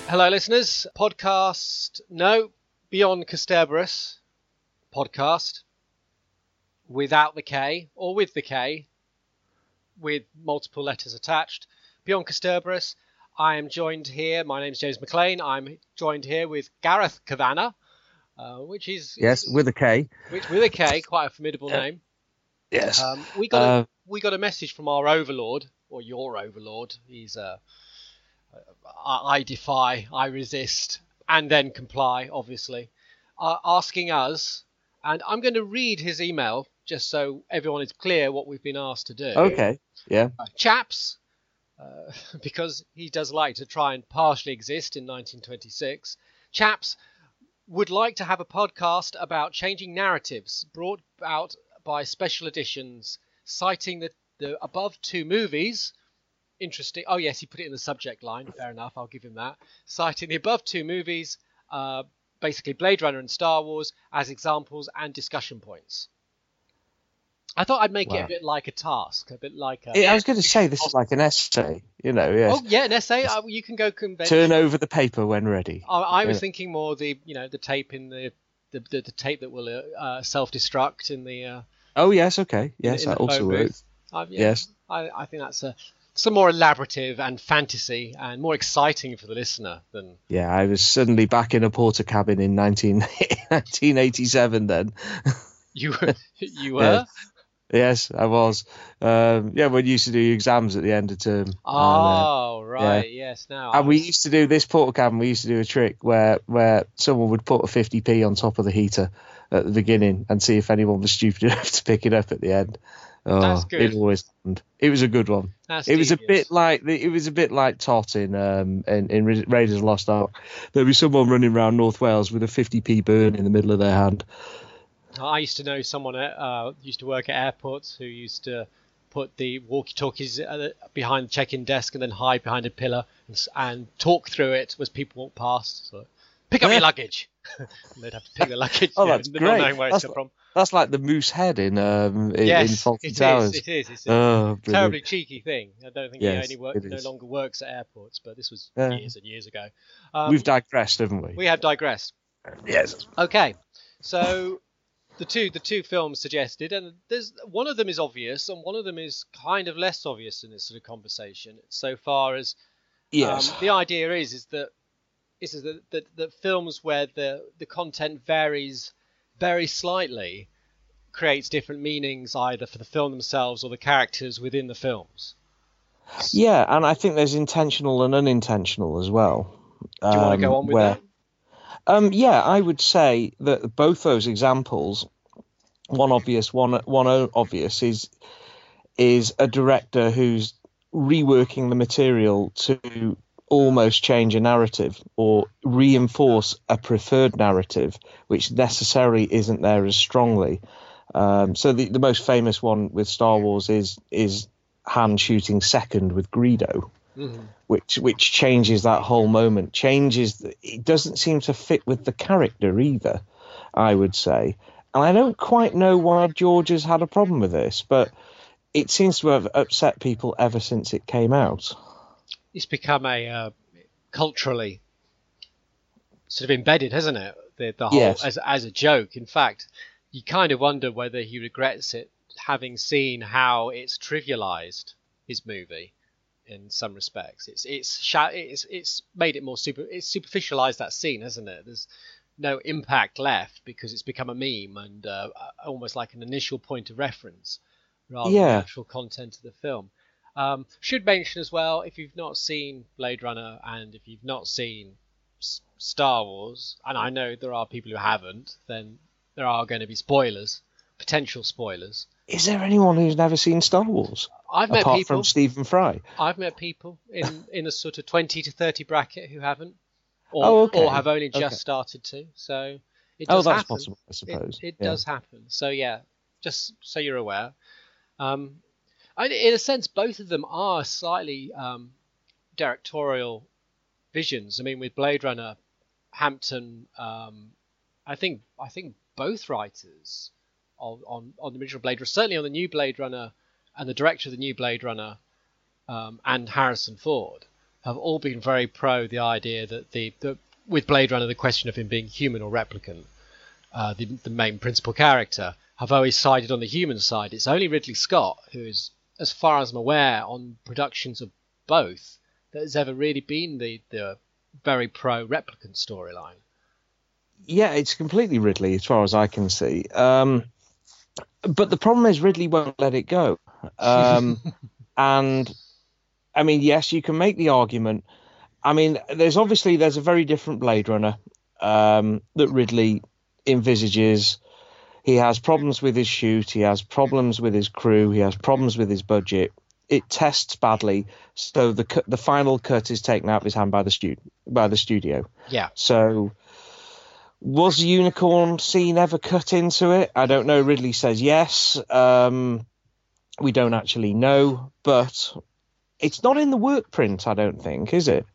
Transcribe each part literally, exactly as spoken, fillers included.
Hello, listeners. Podcast, no, Beyond Casterbarus podcast without the K or with the K, with multiple letters attached. Beyond Casterbarus. I am joined here. My name is James McLean. I'm joined here with Gareth Kavanagh, uh, which is yes, is, with a K, which with a K, quite a formidable name. Yes. Um, we got uh, a, we got a message from our overlord, or your overlord. He's a uh, I, I defy, I resist, and then comply, obviously, uh, asking us, and I'm going to read his email just so everyone is clear what we've been asked to do. Okay, yeah. Uh, chaps, uh, because he does like to try and partially exist in nineteen twenty-six, chaps would like to have a podcast about changing narratives brought out by special editions, citing the, the above two movies. Interesting. Oh, yes, he put it in the subject line. Fair enough. I'll give him that. Citing the above two movies, uh, basically Blade Runner and Star Wars, as examples and discussion points. I thought I'd make wow. it a bit like a task, a bit like a... Yeah, I was going to say this is like an essay, you know. Yes. Oh, yeah, an essay. Uh, you can go convention. Turn over the paper when ready. I, I was yeah. thinking more the, you know, the tape in the the, the, the tape that will uh, self-destruct in the... Uh, oh, yes, okay. Yes, in, in that also works. Uh, yeah, yes. I, I think that's a... some more elaborative and fantasy and more exciting for the listener than... Yeah, I was suddenly back in a porter cabin in nineteen eighty-seven then. You were? You were? Yeah. Yes, I was. Um, yeah, we used to do exams at the end of term. Oh, and, uh, right. Yeah. Yes, now. And was... we used to do this porter cabin. We used to do a trick where, where someone would put a fifty p on top of the heater at the beginning and see if anyone was stupid enough to pick it up at the end. Oh, That's good. It always happened. It was a good one. That's it was devious. a bit like the, it was a bit like Tot in um in, in Raiders of the Lost Ark. There'd be someone running around North Wales with a fifty p burn in the middle of their hand. I used to know someone at uh, used to work at airports who used to put the walkie-talkies behind the check-in desk and then hide behind a pillar and, and talk through it as people walk past. So, pick up your luggage. And they'd have to pick the luggage. Oh, that's yeah, great. Not knowing where that's, it's from. That's like the moose head in um in, yes, in Fawlty it Towers. Is, it is. It's a oh, terribly cheeky thing. I don't think yes, he only work, no longer works at airports, but this was yeah. years and years ago. Um, We've digressed, haven't we? We have digressed. Yes. Okay, so the two the two films suggested, and there's one of them is obvious, and one of them is kind of less obvious in this sort of conversation. So far as yes, um, the idea is is that is that, that that films where the the content varies very slightly creates different meanings either for the film themselves or the characters within the films. Yeah, and I think there's intentional and unintentional as well. Do you um, want to go on with where, that? Um, yeah, I would say that both those examples, one obvious, one one obvious, is is a director who's reworking the material to almost change a narrative or reinforce a preferred narrative, which necessarily isn't there as strongly. Um, so the, the most famous one with Star Wars is is Han shooting second with Greedo. Mm-hmm. Which which changes that whole moment, changes, the, it doesn't seem to fit with the character either, I would say. And I don't quite know why George has had a problem with this, but it seems to have upset people ever since it came out. It's become a uh, culturally sort of embedded, hasn't it? The, the whole yes. as as a joke. In fact, you kind of wonder whether he regrets it, having seen how it's trivialized his movie. In some respects, it's it's it's it's made it more super. It's superficialized that scene, hasn't it? There's no impact left because it's become a meme and uh, almost like an initial point of reference rather yeah. than the actual content of the film. Um, should mention as well, if you've not seen Blade Runner and if you've not seen S- Star Wars, and I know there are people who haven't, then there are going to be spoilers, potential spoilers. Is there anyone who's never seen Star Wars? I've met apart people from Stephen Fry. I've met people in, in a sort of twenty to thirty bracket who haven't, or, oh, okay. or have only just okay. started to. So it oh, does that's happen. possible, I suppose. It, it yeah. does happen. So yeah, just so you're aware. Um, I, in a sense, both of them are slightly um, directorial visions. I mean, with Blade Runner, Hampton, um, I think I think both writers on, on on the original Blade Runner, certainly on the new Blade Runner, and the director of the new Blade Runner, um, and Harrison Ford have all been very pro the idea that the, the with Blade Runner, the question of him being human or replicant, uh, the, the main principal character, have always sided on the human side. It's only Ridley Scott who is, as far as I'm aware, on productions of both, that has ever really been the, the very pro replicant storyline. Yeah, it's completely Ridley as far as I can see. Um, but the problem is Ridley won't let it go. Um, and I mean, yes, you can make the argument. I mean, there's obviously there's a very different Blade Runner um, that Ridley envisages. He has problems with his shoot. He has problems with his crew. He has problems with his budget. It tests badly, so the the final cut is taken out of his hand by the stu- by the studio. Yeah. So, was the unicorn scene ever cut into it? I don't know. Ridley says yes. Um, we don't actually know, but it's not in the work print, I don't think, is it?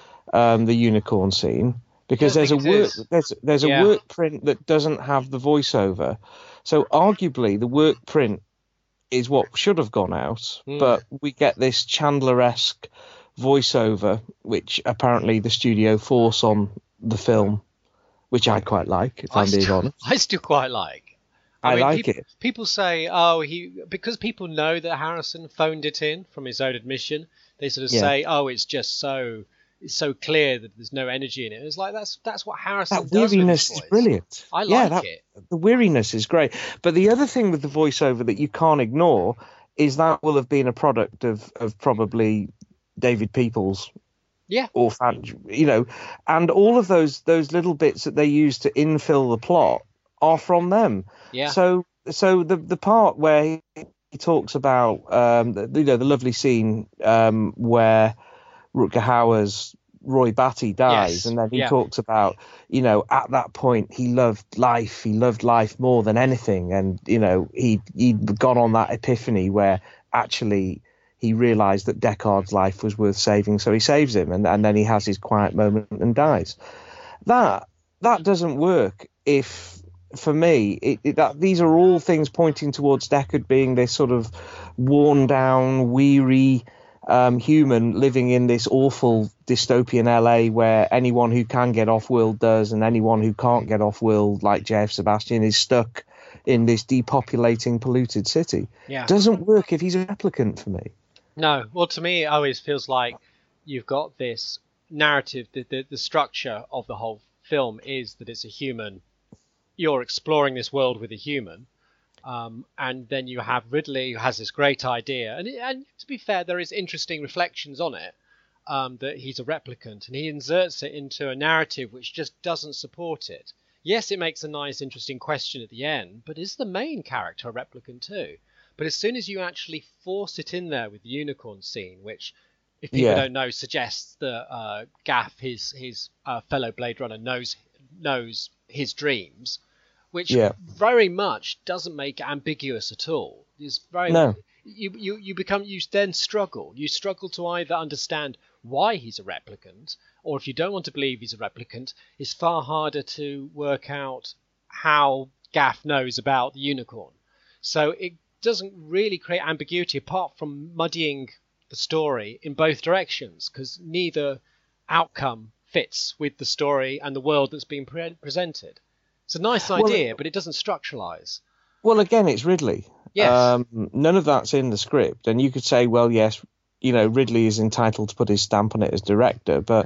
Um, the unicorn scene, because there's a work there's there's yeah. a work print that doesn't have the voiceover. So arguably the work print is what should have gone out, mm. but we get this Chandler-esque voiceover, which apparently the studio force on the film, which I quite like, if I I'm being still, honest. I still quite like. I, I mean, like pe- it. People say, oh, he because people know that Harrison phoned it in from his own admission. They sort of yeah. say, oh, it's just so it's so clear that there's no energy in it. It's like that's that's what Harrison that does. That weariness with his voice. is brilliant. I yeah, like that, it. The weariness is great. But the other thing with the voiceover that you can't ignore is that will have been a product of of probably David Peoples. Yeah. Or fan, you know, and all of those those little bits that they use to infill the plot are from them. Yeah. So so the the part where he, he talks about um the, you know the lovely scene um where Rutger Hauer's Roy Batty dies, yes. and then he yeah. talks about, you know, at that point he loved life, he loved life more than anything, and you know he he'd gone on that epiphany where actually he realised that Deckard's life was worth saving, so he saves him, and, and then he has his quiet moment and dies. That that doesn't work if, for me, it, it, that these are all things pointing towards Deckard being this sort of worn down, weary um, human living in this awful dystopian L A where anyone who can get off world does, and anyone who can't get off world, like J F Sebastian, is stuck in this depopulating, polluted city. Yeah. Doesn't work if he's a replicant for me. No, well, to me, it always feels like you've got this narrative, the, the, the structure of the whole film is that it's a human. You're exploring this world with a human. Um, and then you have Ridley, who has this great idea. And, and to be fair, there is interesting reflections on it, um, that he's a replicant. And he inserts it into a narrative which just doesn't support it. Yes, it makes a nice, interesting question at the end, but is the main character a replicant too? But as soon as you actually force it in there with the unicorn scene, which, if people yeah. don't know, suggests that uh, Gaff, his his uh, fellow Blade Runner, knows knows his dreams, which yeah. very much doesn't make it ambiguous at all. It's very no. you, you you become you then struggle. You struggle to either understand why he's a replicant, or if you don't want to believe he's a replicant, it's far harder to work out how Gaff knows about the unicorn. So it doesn't really create ambiguity apart from muddying the story in both directions, because neither outcome fits with the story and the world that's being pre- presented. It's a nice idea, well, but it doesn't structuralize. Well, again, it's Ridley. Yes. Um, none of that's in the script, and you could say, well, yes, you know, Ridley is entitled to put his stamp on it as director, but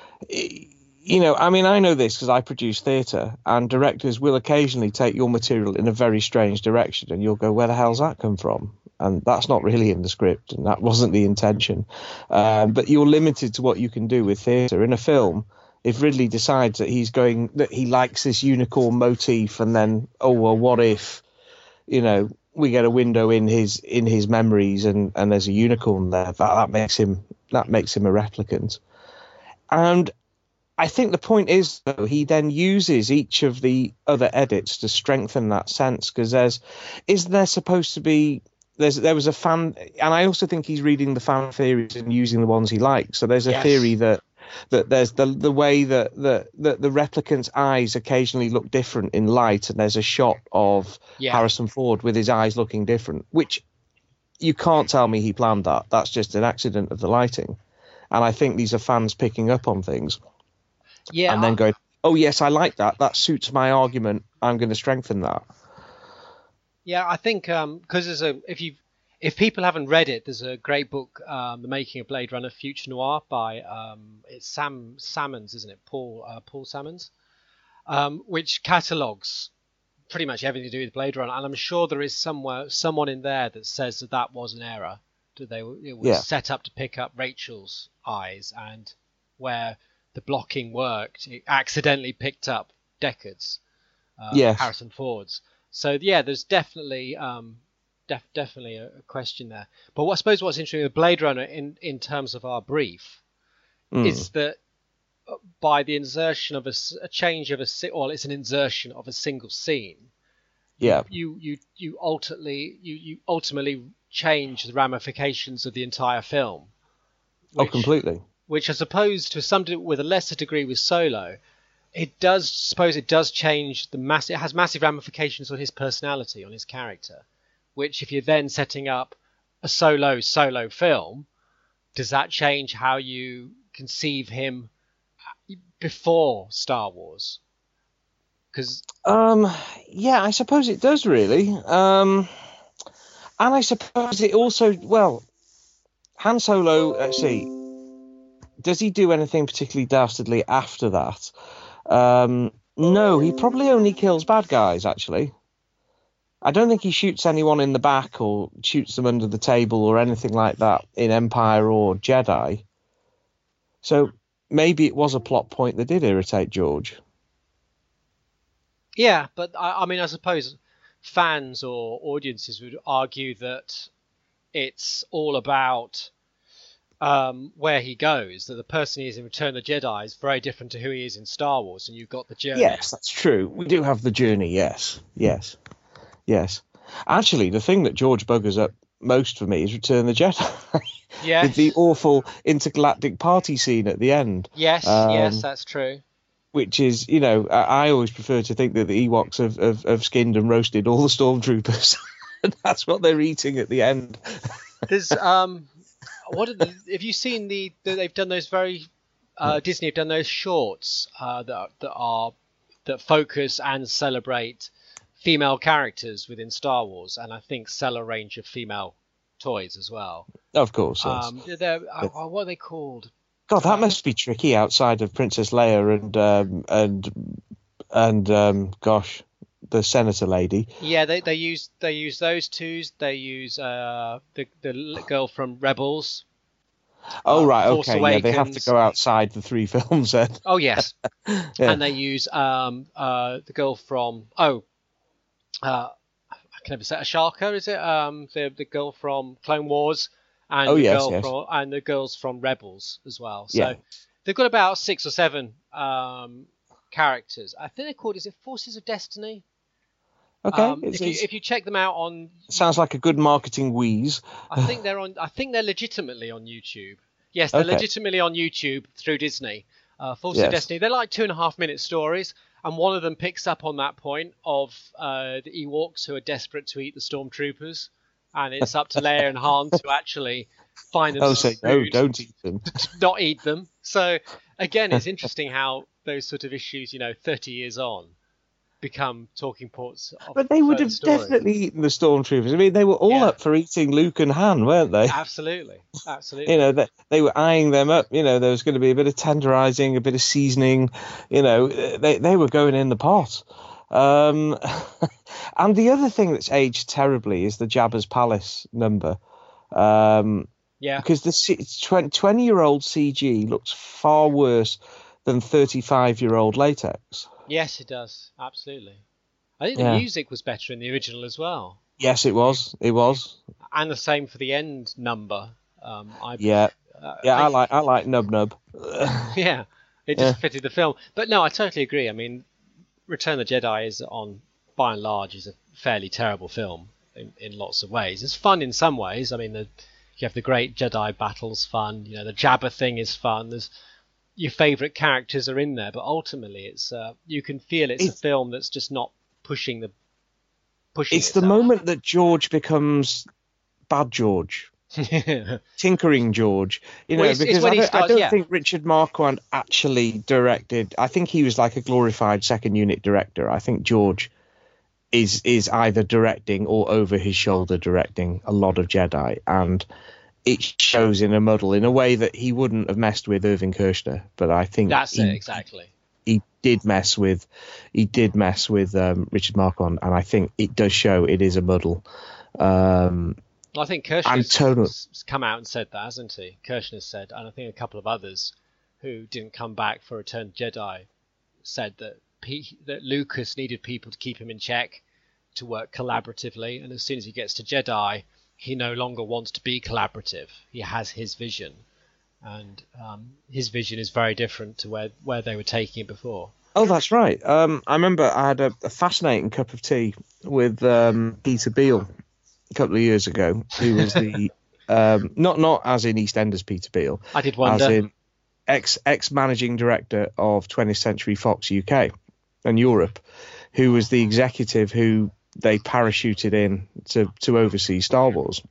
you know, I mean, I know this because I produce theatre, and directors will occasionally take your material in a very strange direction, and you'll go, where the hell's that come from? And that's not really in the script, and that wasn't the intention. Um, but you're limited to what you can do with theatre. In a film, if Ridley decides that he's going, that he likes this unicorn motif, and then, oh, well, what if, you know, we get a window in his in his memories, and, and there's a unicorn there, that, that makes him that makes him a replicant. And I think the point is, though, he then uses each of the other edits to strengthen that sense, because there's, isn't there supposed to be, there's there was a fan, and I also think he's reading the fan theories and using the ones he likes. So there's a yes. theory that that there's the the way that the, the, the replicant's eyes occasionally look different in light, and there's a shot of yeah. Harrison Ford with his eyes looking different, which you can't tell me he planned that. That's just an accident of the lighting. And I think these are fans picking up on things Yeah, and then I- going, oh, yes, I like that. That suits my argument. I'm going to strengthen that. Yeah, I think because there's a if you if people haven't read it, there's a great book, um, The Making of Blade Runner: Future Noir by um, it's Sam Sammons, isn't it? Paul uh, Paul Sammons, um, which catalogues pretty much everything to do with Blade Runner, and I'm sure there is somewhere someone in there that says that that was an error, that they were, it was Yeah. set up to pick up Rachel's eyes, and where the blocking worked, it accidentally picked up Deckard's, uh, Yes. Harrison Ford's. So yeah, there's definitely um, def- definitely a, a question there. But what, I suppose what's interesting with Blade Runner in, in terms of our brief Mm. is that by the insertion of a, s- a change of a si- well, it's an insertion of a single scene. Yeah. You you you ultimately you, you ultimately change the ramifications of the entire film. Oh, Which, completely. which I suppose to some de- with a lesser degree with Solo, it does suppose it does change the mass. It has massive ramifications on his personality, on his character. Which, if you're then setting up a solo solo film, does that change how you conceive him before Star Wars? Because Um, yeah, I suppose it does really. Um, and I suppose it also, well, Han Solo, let's see, does he do anything particularly dastardly after that? Um, no, he probably only kills bad guys, actually. I don't think he shoots anyone in the back or shoots them under the table or anything like that in Empire or Jedi. So maybe it was a plot point that did irritate George. yeah, but I, I mean, I suppose fans or audiences would argue that it's all about um, where he goes. That the person he is in Return of the Jedi is very different to who he is in Star Wars, and you've got the journey. Yes, that's true. We do have the journey, yes. Yes. Yes. Actually, the thing that George buggers up most for me is Return of the Jedi. Yes. With the awful intergalactic party scene at the end. Yes, Um, yes, that's true. Which is, you know, I, I always prefer to think that the Ewoks have, have, have skinned and roasted all the stormtroopers. And that's what they're eating at the end. There's um, what are the, have you seen the, the they've done those very uh, Disney have done those shorts uh, that that are that focus and celebrate female characters within Star Wars, and I think sell a range of female toys as well. Of course, yes. Um, they're, uh, what are they called? God, that must be tricky outside of Princess Leia and um, and and um, gosh, the senator lady. Yeah, they they use they use those twos. They use uh, the the girl from Rebels. Oh uh, right, Force okay, yeah, they have to Awakens. go outside the three films then. Oh yes, Yeah. and they use um uh the girl from oh uh I can never say Ashoka, is it um the the girl from Clone Wars and Oh, the yes, girl yes. from and the girls from Rebels as well. So Yeah. they've got about six or seven um characters. I think they're called is it Forces of Destiny? Okay, Um, it's, if you it's, if you check them out on, sounds like a good marketing wheeze. I think they're on. I think they're legitimately on YouTube. Yes, they're Okay. legitimately on YouTube through Disney. Uh, Forces Yes. of Destiny. They're like two and a half minute stories, and one of them picks up on that point of uh, the Ewoks who are desperate to eat the stormtroopers, and it's up to Leia and Han to actually find them Oh, some say no, food, don't eat them. not eat them. So again, it's interesting how those sort of issues, you know, thirty years on, become talking points. Of But they would further have stories. definitely eaten the stormtroopers. I mean, they were all Yeah. up for eating Luke and Han, weren't they? Absolutely, absolutely. You know, they, they were eyeing them up. You know, there was going to be a bit of tenderizing, a bit of seasoning. You know, they they were going in the pot. Um, and the other thing that's aged terribly is the Jabba's Palace number. Um, Yeah, because the twenty-year-old C G looks far worse than thirty-five-year-old latex. yes, it does. Absolutely. I think Yeah. the music was better in the original as well, Yes, it was. It was. and the same for the end number. Um, I Yeah. uh, Yeah, I they- like I like Nub Nub. yeah, it just Yeah. fitted the film. But no, I totally agree. I mean, Return of the Jedi is on by and large is a fairly terrible film in, in lots of ways. It's fun in some ways. I mean, the, you have the great Jedi battles, fun. You know, the Jabba thing is fun. There's your favourite characters are in there, but ultimately, it's uh, you can feel it's, It's- a film that's just not pushing the pushing. It's the itself. moment that George becomes bad George. Tinkering George, you know, Well, it's- it's because when I he don't, starts- I don't yeah. think Richard Marquand actually directed. I think he was like a glorified second unit director. I think George is is either directing or over his shoulder directing a lot of Jedi, and it shows in a muddle in a way that he wouldn't have messed with Irving Kershner, but I think That's he, it, exactly. he did mess with he did mess with um, Richard Marquand, and I think it does show it is a muddle. Um, Well, I think And Kirshner's total- s- come out and said that, hasn't he? Kirshner said, and I think a couple of others who didn't come back for Return of the Jedi said that P- that Lucas needed people to keep him in check, to work collaboratively, and as soon as he gets to Jedi, he no longer wants to be collaborative. He has his vision, and um, his vision is very different to where, where they were taking it before. Oh, that's right. Um, I remember I had a, a fascinating cup of tea with um, Peter Beale a couple of years ago, who was the um, not not as in EastEnders Peter Beale, I did as wonder. in ex ex managing director of twentieth Century Fox U K and Europe, who was the executive who they parachuted in to to oversee Star Wars,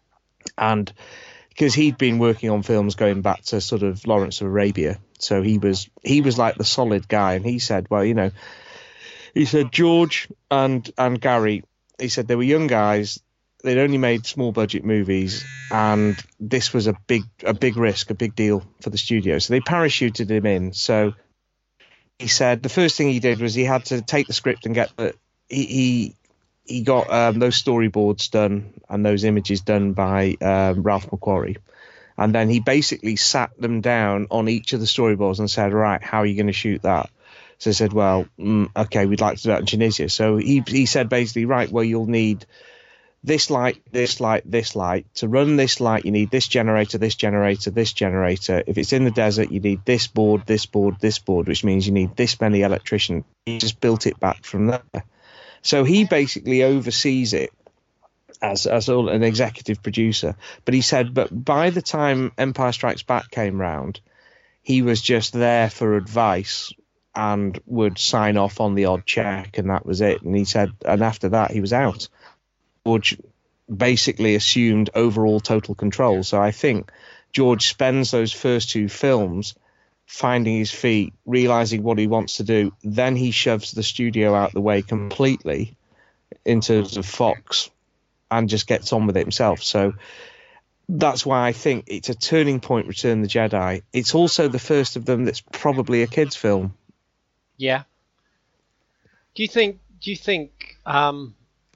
and because he'd been working on films going back to sort of Lawrence of Arabia, so he was he was like the solid guy, and he said, well, you know, he said George and and Gary, he said they were young guys. They'd only made small budget movies, and this was a big a big risk, a big deal for the studio. So they parachuted him in. So he said the first thing he did was he had to take the script and get the he he, he got um, those storyboards done and those images done by um, Ralph McQuarrie, and then he basically sat them down on each of the storyboards and said, right, how are you going to shoot that? So they said, well, mm, okay, we'd like to do that in Tunisia. So he he said basically, right, well, you'll need this light, this light, this light. To run this light, you need this generator, this generator, this generator. If it's in the desert, you need this board, this board, this board, which means you need this many electricians. He just built it back from there. So he basically oversees it as as an executive producer. But he said, but by the time Empire Strikes Back came round, he was just there for advice and would sign off on the odd check, and that was it. And he said, and after that, he was out. George basically assumed overall total control. So I think George spends those first two films finding his feet, realizing what he wants to do. Then he shoves the studio out the way completely in terms of Fox and just gets on with it himself. So that's why I think it's a turning point, Return of the Jedi. It's also the first of them that's probably a kid's film. Yeah. Do you think? Do you think um,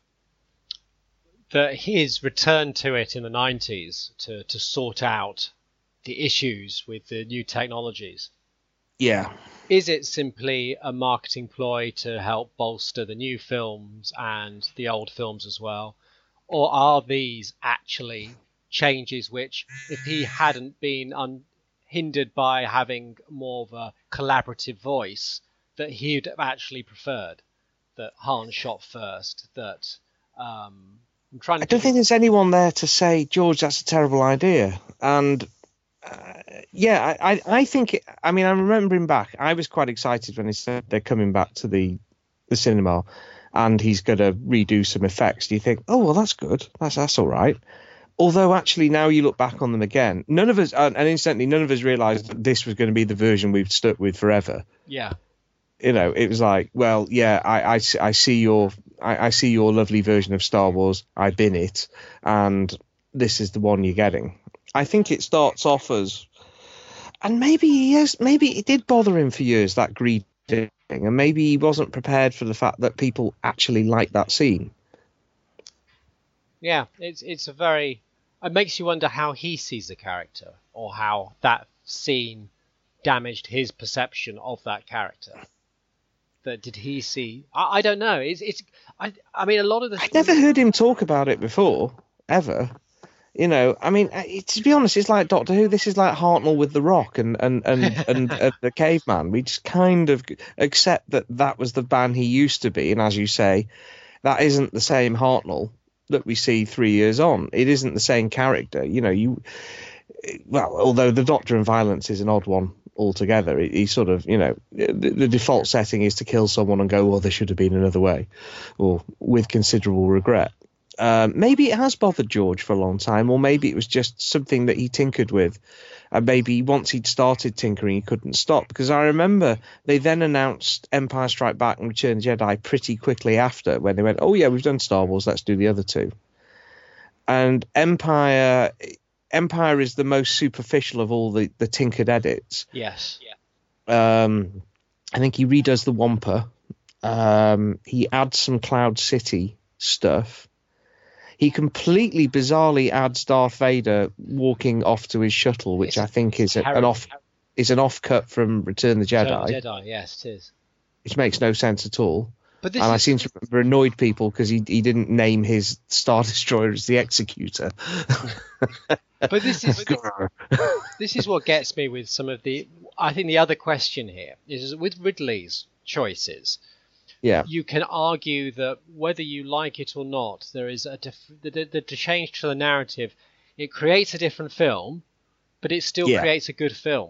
that his return to it in the nineties to to sort out the issues with the new technologies, Yeah. is it simply a marketing ploy to help bolster the new films and the old films as well, or are these actually changes which, if he hadn't been unhindered by having more of a collaborative voice, that he'd have actually preferred that Han shot first? That um, I'm trying to. I don't think there's anyone there to say, George, that's a terrible idea. And uh, yeah, I, I, I think, it, I mean, I'm remembering back, I was quite excited when he said they're coming back to the, the cinema and he's going to redo some effects. Do you think, oh, well, that's good. That's, that's all right. Although actually now you look back on them again, none of us, and incidentally, none of us realised that this was going to be the version we've stuck with forever. Yeah. You know, it was like, well, yeah, I, I, I see your, I, I see your lovely version of Star Wars. I bin it, and this is the one you're getting. I think it starts off as, and maybe he is, maybe it did bother him for years, that greed thing, and maybe he wasn't prepared for the fact that people actually like that scene. Yeah, it's it's a very. It makes you wonder how he sees the character, or how that scene damaged his perception of that character. That did he see? I, I don't know. It's it's. I I mean, a lot of the. I never heard him talk about it before, ever. You know, I mean, it, to be honest, it's like Doctor Who. This is like Hartnell with the Rock and and and, and uh, the Caveman. We just kind of accept that that was the band he used to be, and as you say, that isn't the same Hartnell that we see three years on. It isn't the same character. You know, you. Well, although the Doctor and Violence is an odd one altogether, he, he sort of, you know, the, the default setting is to kill someone and go, well, there should have been another way, or with considerable regret. Um, maybe it has bothered George for a long time, or maybe it was just something that he tinkered with. And maybe once he'd started tinkering, he couldn't stop. Because I remember they then announced Empire Strike Back and Return of the Jedi pretty quickly after, when they went, oh, yeah, we've done Star Wars, let's do the other two. And Empire Empire is the most superficial of all the, the tinkered edits. Yes. Yeah. Um, I think he redoes the Wampa. Um, he adds some Cloud City stuff. He completely bizarrely adds Darth Vader walking off to his shuttle, which It's I think is a, an terrible. off is an off cut from Return of the Jedi, Return of the Jedi, yes, it is. which makes no sense at all. But this And is, I seem to remember annoyed people because he he didn't name his Star Destroyer as the Executor. but this is this is what gets me with some of the. I think the other question here is with Ridley's choices. Yeah. You can argue that whether you like it or not, there is a diff- the, the, the change to the narrative. It creates a different film, but it still Yeah. creates a good film.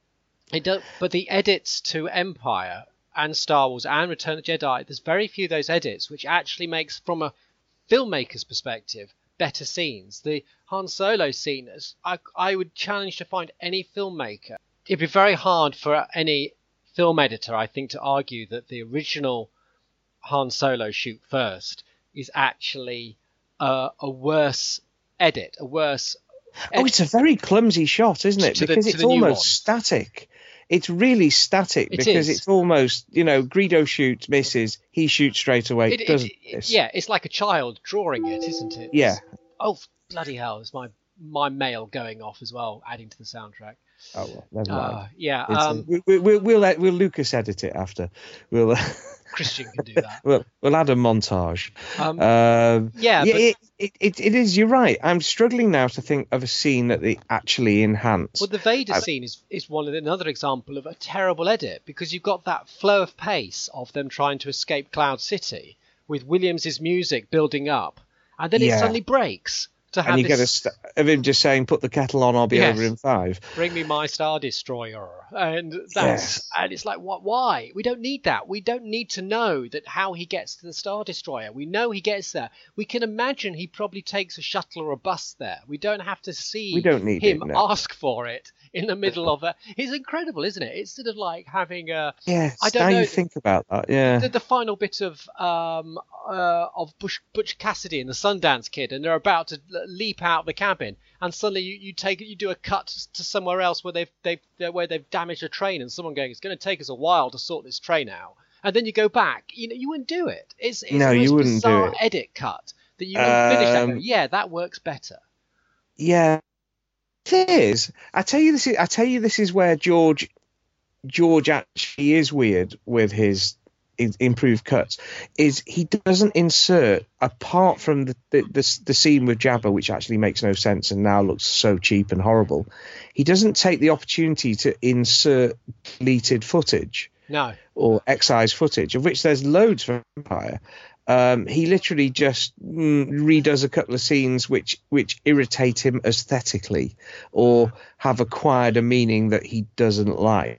It does, but the edits to Empire and Star Wars and Return of the Jedi, there's very few of those edits which actually makes, from a filmmaker's perspective, better scenes. The Han Solo scene, is, I, I would challenge to find any filmmaker. It'd be very hard for any film editor, I think, to argue that the original Han Solo shoot first is actually uh, a worse edit, a worse. Oh, it's a very clumsy shot, isn't it? To the- Because to it's the new almost one. static. It's really static It because is. it's almost, you know, Greedo shoots, misses, he shoots straight away, It- it- doesn't it- miss. yeah, it's like a child drawing it, isn't it? Yeah. Oh, bloody hell! It's my my mail going off as well, adding to the soundtrack. Oh, well, never mind. Uh, yeah, It's, uh, um, we, we, we'll, we'll, let- we'll Lucas edit it after. We'll, uh, Christian can do that. we'll, we'll add a montage. Um, Um, yeah, yeah, but- it, it, it, it is. You're right. I'm struggling now to think of a scene that they actually enhance. Well, the Vader I- scene is, is one of the, another example of a terrible edit because you've got that flow of pace of them trying to escape Cloud City with Williams' music building up, and then Yeah. it suddenly breaks to have and you this, get a st- of him just saying, "Put the kettle on, I'll be Yes. over in five." bring me my Star Destroyer, and that's Yes. and it's like, what? Why? We don't need that. We don't need to know that how he gets to the Star Destroyer. We know he gets there. We can imagine he probably takes a shuttle or a bus there. We don't have to see We don't need him it, no. ask for it in the middle of a. It's incredible, isn't it? It's sort of like having a. Yeah, I don't now know. you think about that. Yeah, The, the final bit of um uh, of Bush, Butch Cassidy and the Sundance Kid, and they're about to l- leap out the cabin, and suddenly you, you take you do a cut to somewhere else where they've they've they're- where they've damaged a train, and someone going, it's going to take us a while to sort this train out, and then you go back. You know, you wouldn't do it. It's, it's No, the most you wouldn't do bizarre it. edit cut that you wouldn't finish that. and go, Um, yeah, that works better. yeah. It is. I tell you this. Is, I tell you this is where George, George actually is weird with his, his improved cuts. Is he doesn't insert apart from the the, the the scene with Jabba, which actually makes no sense and now looks so cheap and horrible. He doesn't take the opportunity to insert deleted footage No, or excised footage, of which there's loads for Empire. Um, he literally just mm, redoes a couple of scenes which which irritate him aesthetically or have acquired a meaning that he doesn't like.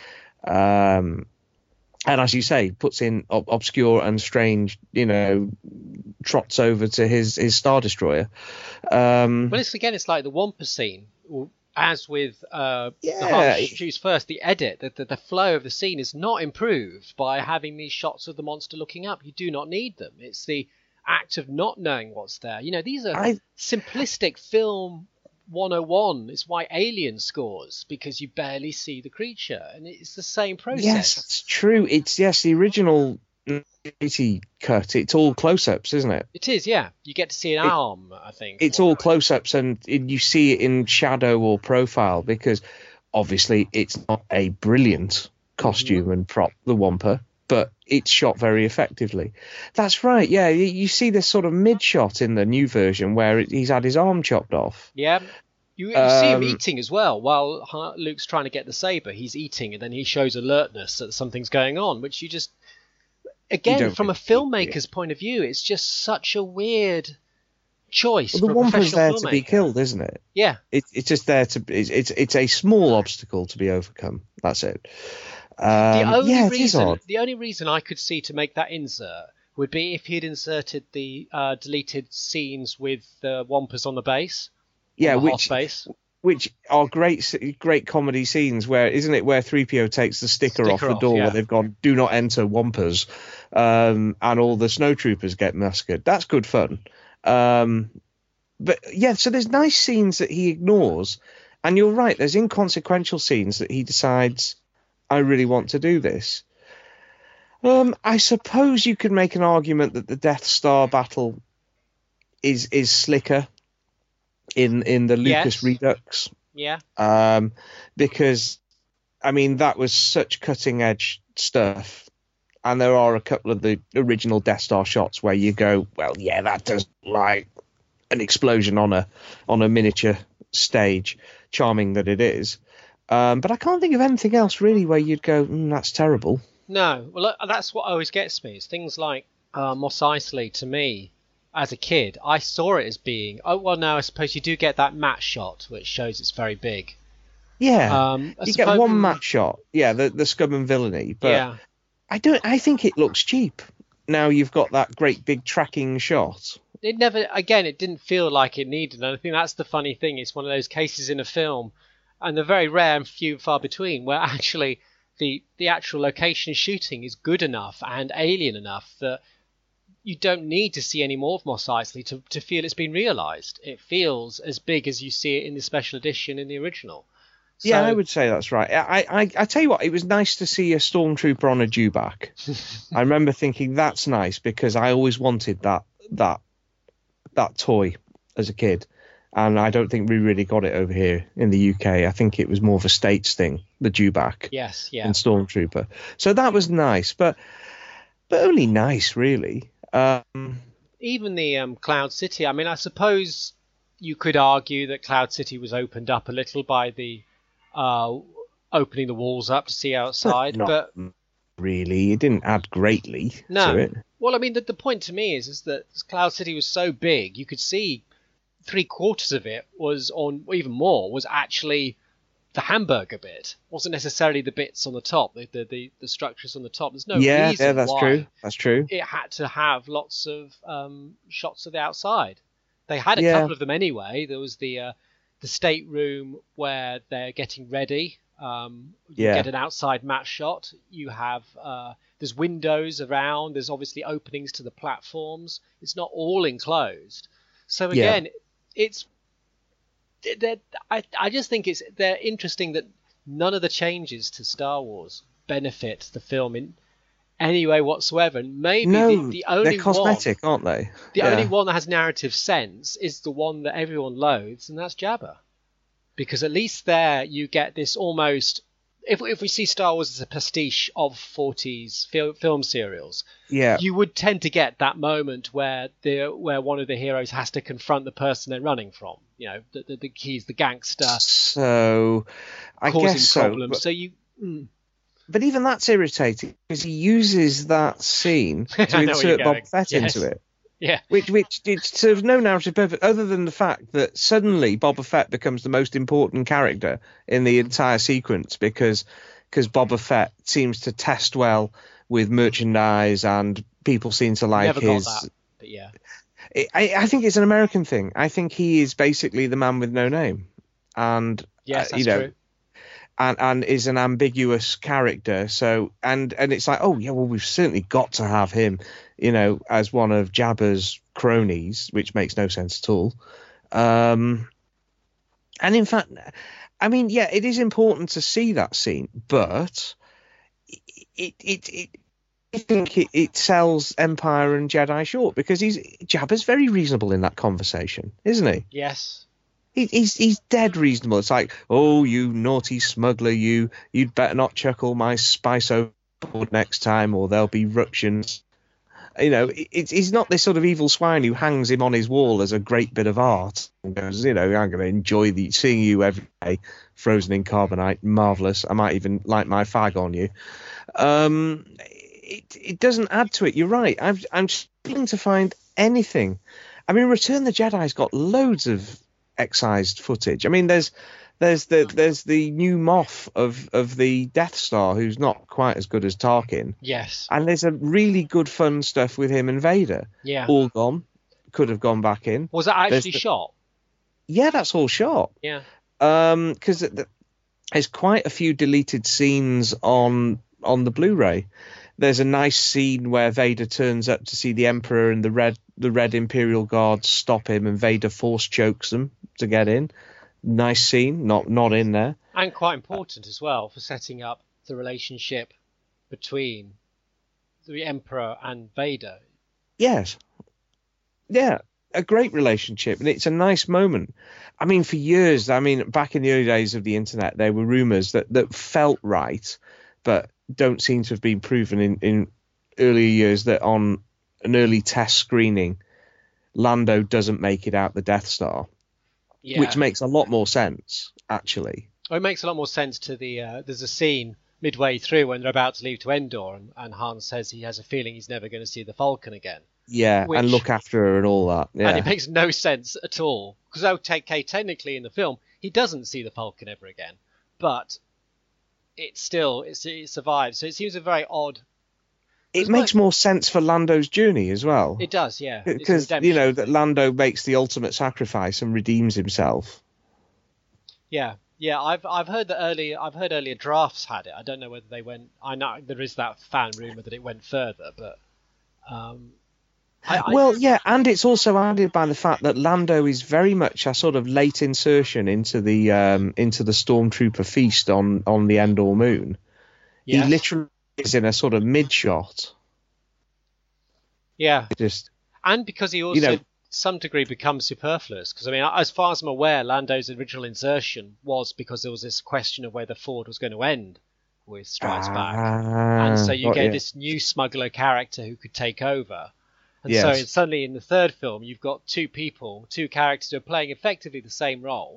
Um, and as you say, puts in ob- obscure and strange, you know, trots over to his, his Star Destroyer. Um, well, it's again, it's like the Wampa scene. Well, as with uh, the Yeah. Han shoots first, the edit, the, the, the flow of the scene is not improved by having these shots of the monster looking up. You do not need them. It's the act of not knowing what's there. You know, these are I- simplistic film one oh one. It's why Alien scores, because you barely see the creature, and it's the same process. yes, that's true. It's yes, the original eighty cut. It's all close-ups, isn't it? It is, yeah. You get to see an It- arm, I think. It's or- all close-ups, and it- you see it in shadow or profile because obviously it's not a brilliant costume and prop, the Wampa, but it's shot very effectively. That's right. Yeah, you, you see this sort of mid shot in the new version where it, he's had his arm chopped off. Yeah. You, you see him Um, eating as well. While Ha- Luke's trying to get the saber, he's eating, and then he shows alertness that something's going on, which you just, again, don't from a really- filmmaker's point of view, it's just such a weird choice Well, for the a Wampa's professional there filmmaker. to be killed, isn't it? Yeah, it? It's just there to. It's, it's it's a small obstacle to be overcome. That's it. Um, the only yeah, it is reason odd. the only reason I could see to make that insert would be if he'd inserted the uh, deleted scenes with the Wampus on the base. Yeah, on the which base. which are great great comedy scenes where, isn't it, where three P O takes the sticker, Sticker off the off, door yeah. where they've gone, do not enter Wampus, um, and all the snowtroopers get massacred. That's good fun. Um, but yeah, so there's nice scenes that he ignores, and you're right, there's inconsequential scenes that he decides, I really want to do this. Um, I suppose you could make an argument that the Death Star battle is is slicker in in the Lucas Yes. Redux. Yeah. Um, because, I mean, that was such cutting edge stuff. And there are a couple of the original Death Star shots where you go, well, yeah, that does look like an explosion on a on a miniature stage, charming that it is. Um, but I can't think of anything else really where you'd go, mm, that's terrible. No, well, look, that's what always gets me. It's things like uh, Mos Eisley. To me, as a kid, I saw it as being. Oh well, no, I suppose you do get that matte shot, which shows it's very big. Yeah, Um, I you suppose- get one matte shot. Yeah, the the scum and villainy. But yeah, I don't. I think it looks cheap. Now you've got that great big tracking shot. it never. Again, it didn't feel like it needed. And I think that's the funny thing. It's one of those cases in a film, and they're very rare and few far between, where actually the the actual location shooting is good enough and alien enough that you don't need to see any more of Mos Eisley to, to feel it's been realised. It feels as big as you see it in the special edition in the original. So, Yeah, I would say that's right. I, I, I tell you what, it was nice to see a stormtrooper on a dewback. I remember thinking that's nice because I always wanted that that that toy as a kid, and I don't think we really got it over here in the U K. I think it was more of a States thing, the dewback Yes, yeah. and stormtrooper. So that was nice, but but only nice, really. Um, Even the um, Cloud City, I mean, I suppose you could argue that Cloud City was opened up a little by the uh, opening the walls up to see outside, not but really, it didn't add greatly no. to it. Well, I mean, the, the point to me is is that Cloud City was so big, you could see three quarters of it was on, or even more, was actually the hamburger bit. Wasn't necessarily the bits on the top, the the, the, the structures on the top. There's no yeah, reason yeah, that's why true. That's true. it had to have lots of um, shots of the outside. They had a Yeah. couple of them anyway. There was the uh, the stateroom where they're getting ready. Um, you Yeah. get an outside matte shot. You have uh, there's windows around. There's obviously openings to the platforms. It's not all enclosed. So Yeah. again, it's they're- I I just think it's they're interesting that none of the changes to Star Wars benefit the film in any way whatsoever. And maybe No, the, the only they're cosmetic, aren't they? one, the Yeah. only one that has narrative sense is the one that everyone loathes, and that's Jabba. Because at least there you get this almost. If, if we see Star Wars as a pastiche of forties fil- film serials, Yeah. you would tend to get that moment where the where one of the heroes has to confront the person they're running from. You know, the, the, the he's the gangster So, I causing guess so. problems. But, So you, mm. but even that's irritating because he uses that scene to I know where insert you're Boba going. Fett Yes. into it. yeah, Which, which it serves no narrative purpose other than the fact that suddenly Boba Fett becomes the most important character in the entire sequence because because Boba Fett seems to test well with merchandise and people seem to like never his. got that. But yeah, I, I think it's an American thing. I think he is basically the man with no name, and yes, uh, that's you know, true. and and is an ambiguous character. So and and it's like, oh yeah, well we've certainly got to have him, you know, as one of Jabba's cronies, which makes no sense at all. Um, and in fact, I mean, yeah, it is important to see that scene, but it it. it I think it, it sells Empire and Jedi short because he's Jabba's very reasonable in that conversation, isn't he? Yes, he he's he's dead reasonable. It's like, oh, you naughty smuggler, you you'd better not chuckle my spice overboard next time, or there'll be ructions. You know, it, it's he's not this sort of evil swine who hangs him on his wall as a great bit of art and goes, you know, I'm going to enjoy the seeing you every day, frozen in carbonite, marvelous. I might even light my fag on you. Um. It, it doesn't add to it. You're right. I'm I'm struggling to find anything. I mean, Return of the Jedi's got loads of excised footage. I mean, there's There's the there's the new Moff of of the Death Star, who's not quite as good as Tarkin. Yes. And there's a really good fun stuff with him and Vader. Yeah. All gone. Could have gone back in. Was that actually the, shot? Yeah, that's all shot. Yeah. Um, because there's quite a few deleted scenes on on the Blu-ray. There's a nice scene where Vader turns up to see the Emperor and the red the red Imperial Guards stop him, and Vader force chokes them to get in. Nice scene, not not in there. And quite important as well for setting up the relationship between the Emperor and Vader. Yes. Yeah, a great relationship, and it's a nice moment. I mean, for years, I mean, back in the early days of the internet, there were rumours that, that felt right, but don't seem to have been proven in, in earlier years, that on an early test screening, Lando doesn't make it out the Death Star, Yeah. which makes a lot more sense, actually. Oh, it makes a lot more sense to the... Uh, there's a scene midway through when they're about to leave to Endor, and, and Han says he has a feeling he's never going to see the Falcon again. Yeah, Which, and look after her and all that. Yeah. And it makes no sense at all. Because okay, technically in the film, he doesn't see the Falcon ever again. But it still, it's, it survives. So it seems a very odd... It makes more sense for Lando's journey as well. It does, yeah. Because, you know, that Lando makes the ultimate sacrifice and redeems himself. Yeah, yeah. I've I've heard that earlier. I've heard earlier drafts had it. I don't know whether they went. I know there is that fan rumor that it went further, but. Um, I, I, well, yeah, and it's also added by the fact that Lando is very much a sort of late insertion into the um, into the Stormtrooper feast on on the Endor moon. yes. He literally is in a sort of mid shot. Yeah. Just and because he also, you know, to some degree, becomes superfluous. Because I mean, as far as I'm aware, Lando's original insertion was because there was this question of whether Ford was going to end with Strikes ah, Back, and so you got get you. this new smuggler character who could take over. And Yes. so suddenly in the third film, you've got two people, two characters who are playing effectively the same role.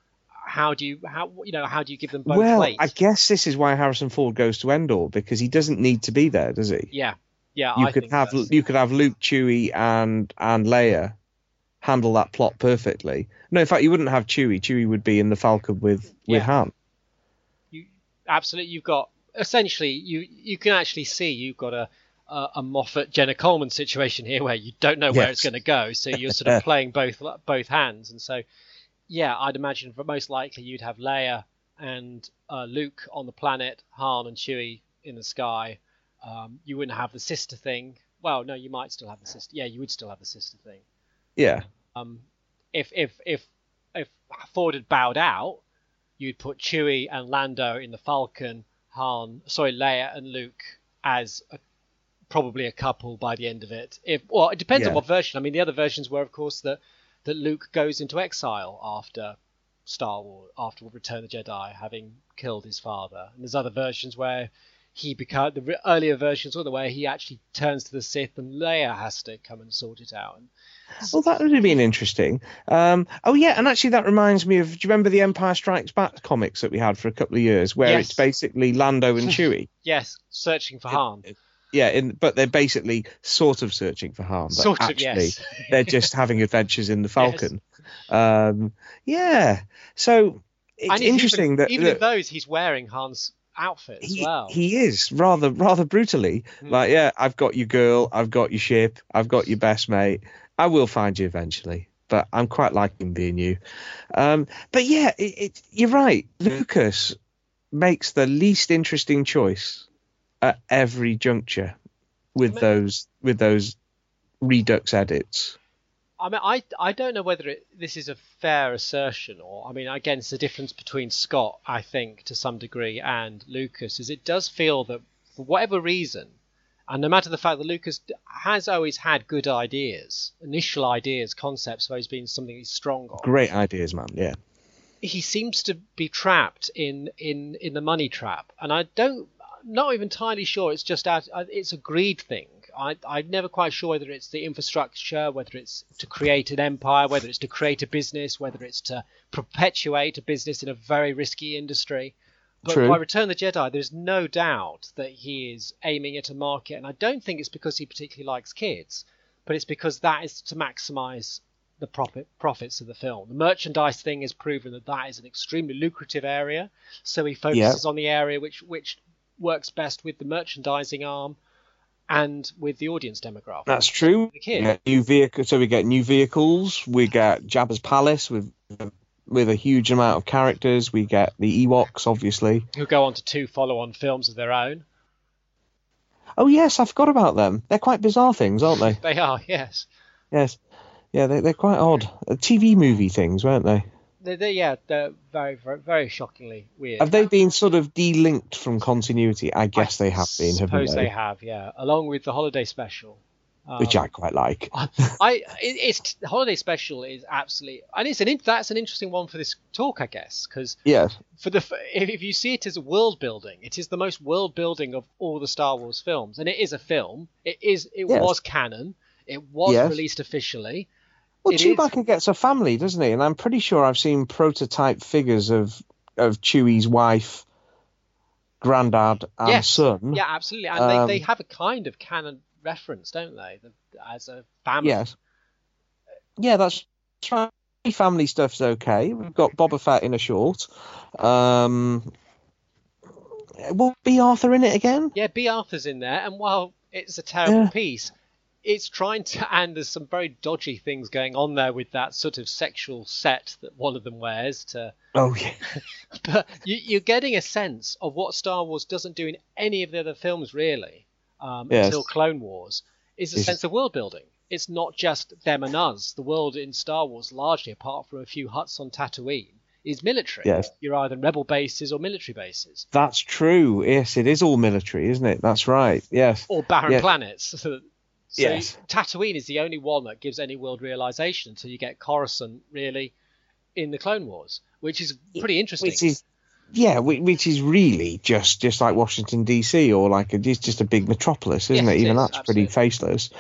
How do you, how you know, how do you give them both Well, weight? I guess this is why Harrison Ford goes to Endor, because he doesn't need to be there, does he? Yeah, yeah. You I could think have that's- you could have Luke, Chewie, and and Leia handle that plot perfectly. No, in fact, you wouldn't have Chewie. Chewie would be in the Falcon with with Yeah. Han. you absolutely. You've got essentially you you can actually see you've got a a, a Moffat Jenna Coleman situation here where you don't know where Yes. it's going to go, so you're sort of playing both both hands, and so yeah, I'd imagine for most likely you'd have Leia and uh, Luke on the planet, Han and Chewie in the sky. Um, you wouldn't have the sister thing. Well, no, you might still have the sister. Yeah, you would still have the sister thing. Yeah. Um, if if if if Ford had bowed out, you'd put Chewie and Lando in the Falcon, Han, sorry, Leia and Luke as a, probably a couple by the end of it. If well, it depends on Yeah. what version. I mean, the other versions were, of course, that that Luke goes into exile after Star Wars, after Return of the Jedi, having killed his father. And there's other versions where he become the re- earlier versions, or the way he actually turns to the Sith, and Leia has to come and sort it out. And Well, that would have been interesting. Um, oh, yeah, and actually that reminds me of, do you remember the Empire Strikes Back comics that we had for a couple of years, where Yes. it's basically Lando and Chewie? yes, searching for Han. Yeah, in, but they're basically sort of searching for Han, but Sort of, actually yes. they're just having adventures in the Falcon. Um, yeah, so it's And he's interesting even, that, even that in those, he's wearing Han's outfit as he, well. he is rather rather brutally Hmm. like, yeah, I've got your girl, I've got your ship, I've got your best mate. I will find you eventually, but I'm quite liking being you. Um, but yeah, it, it, you're right. Lucas makes the least interesting choice at every juncture with I mean- those with those Redux edits. I mean, I, I don't know whether it, this is a fair assertion, or I mean, again, it's the difference between Scott, I think, to some degree, and Lucas, is it does feel that for whatever reason, and no matter the fact that Lucas d- has always had good ideas, initial ideas, concepts have always been something he's strong on. Great ideas, man. Yeah. He seems to be trapped in, in, in the money trap, and I don't, not even entirely sure it's just out, uh, it's a greed thing. I, I'm never quite sure whether it's the infrastructure, whether it's to create an empire, whether it's to create a business, whether it's to perpetuate a business in a very risky industry. But True. by Return of the Jedi, there's no doubt that he is aiming at a market, and I don't think it's because he particularly likes kids, but it's because that is to maximise the profit profits of the film. The merchandise thing has proven that that is an extremely lucrative area, so he focuses Yeah. on the area which which works best with the merchandising arm and with the audience demographic. That's true. The kid. Yeah, new vehicle. So we get new vehicles. We get Jabba's palace with with a huge amount of characters. We get the Ewoks, obviously. Who go on to two follow-on films of their own. Oh yes, I forgot about them. They're quite bizarre things, aren't they? They are, yes. Yes. Yeah, they, they're quite odd. Uh, T V movie things, weren't they? They, they, yeah, they're very, very, very shockingly weird. Have they been sort of delinked from continuity? I guess I they have been, haven't suppose they? they have, yeah. Along with the holiday special. Um, Which I quite like. I it, it's the holiday special is absolutely, and it's an in, that's an interesting one for this talk, I guess, because Yeah. for the if, if you see it as world building, it is the most world building of all the Star Wars films, and it is a film. It is it Yes. was canon. It was Yes. released officially. Well, It Chewbacca gets a family, doesn't he? And I'm pretty sure I've seen prototype figures of of Chewie's wife, granddad, and Yes. son. Yeah, absolutely, and Um, they, they have a kind of canon reference, don't they? The, as a family. Yes. Yeah, that's right. Family stuff's okay. We've got Boba Fett in a short. Um, will B. Arthur in it again? Yeah, B. Arthur's in there, and while it's a terrible Yeah. piece, it's trying to, and there's some very dodgy things going on there with that sort of sexual set that one of them wears to. Oh yeah. But you, you're getting a sense of what Star Wars doesn't do in any of the other films, really, um, Yes. until Clone Wars, is a Yes. sense of world building. It's not just them and us. The world in Star Wars, largely apart from a few huts on Tatooine, is military. Yes. You're either rebel bases or military bases. That's true. Yes, it is all military, isn't it? That's right. Yes. Or barren Yes. planets. So Yes. Tatooine is the only one that gives any world realization until you get Coruscant, really, in the Clone Wars, which is pretty interesting. Which is, yeah, whi- which is really just just like Washington D C or like a, it's just a big metropolis, isn't Yes, it? it Even is, that's pretty absolutely. faceless.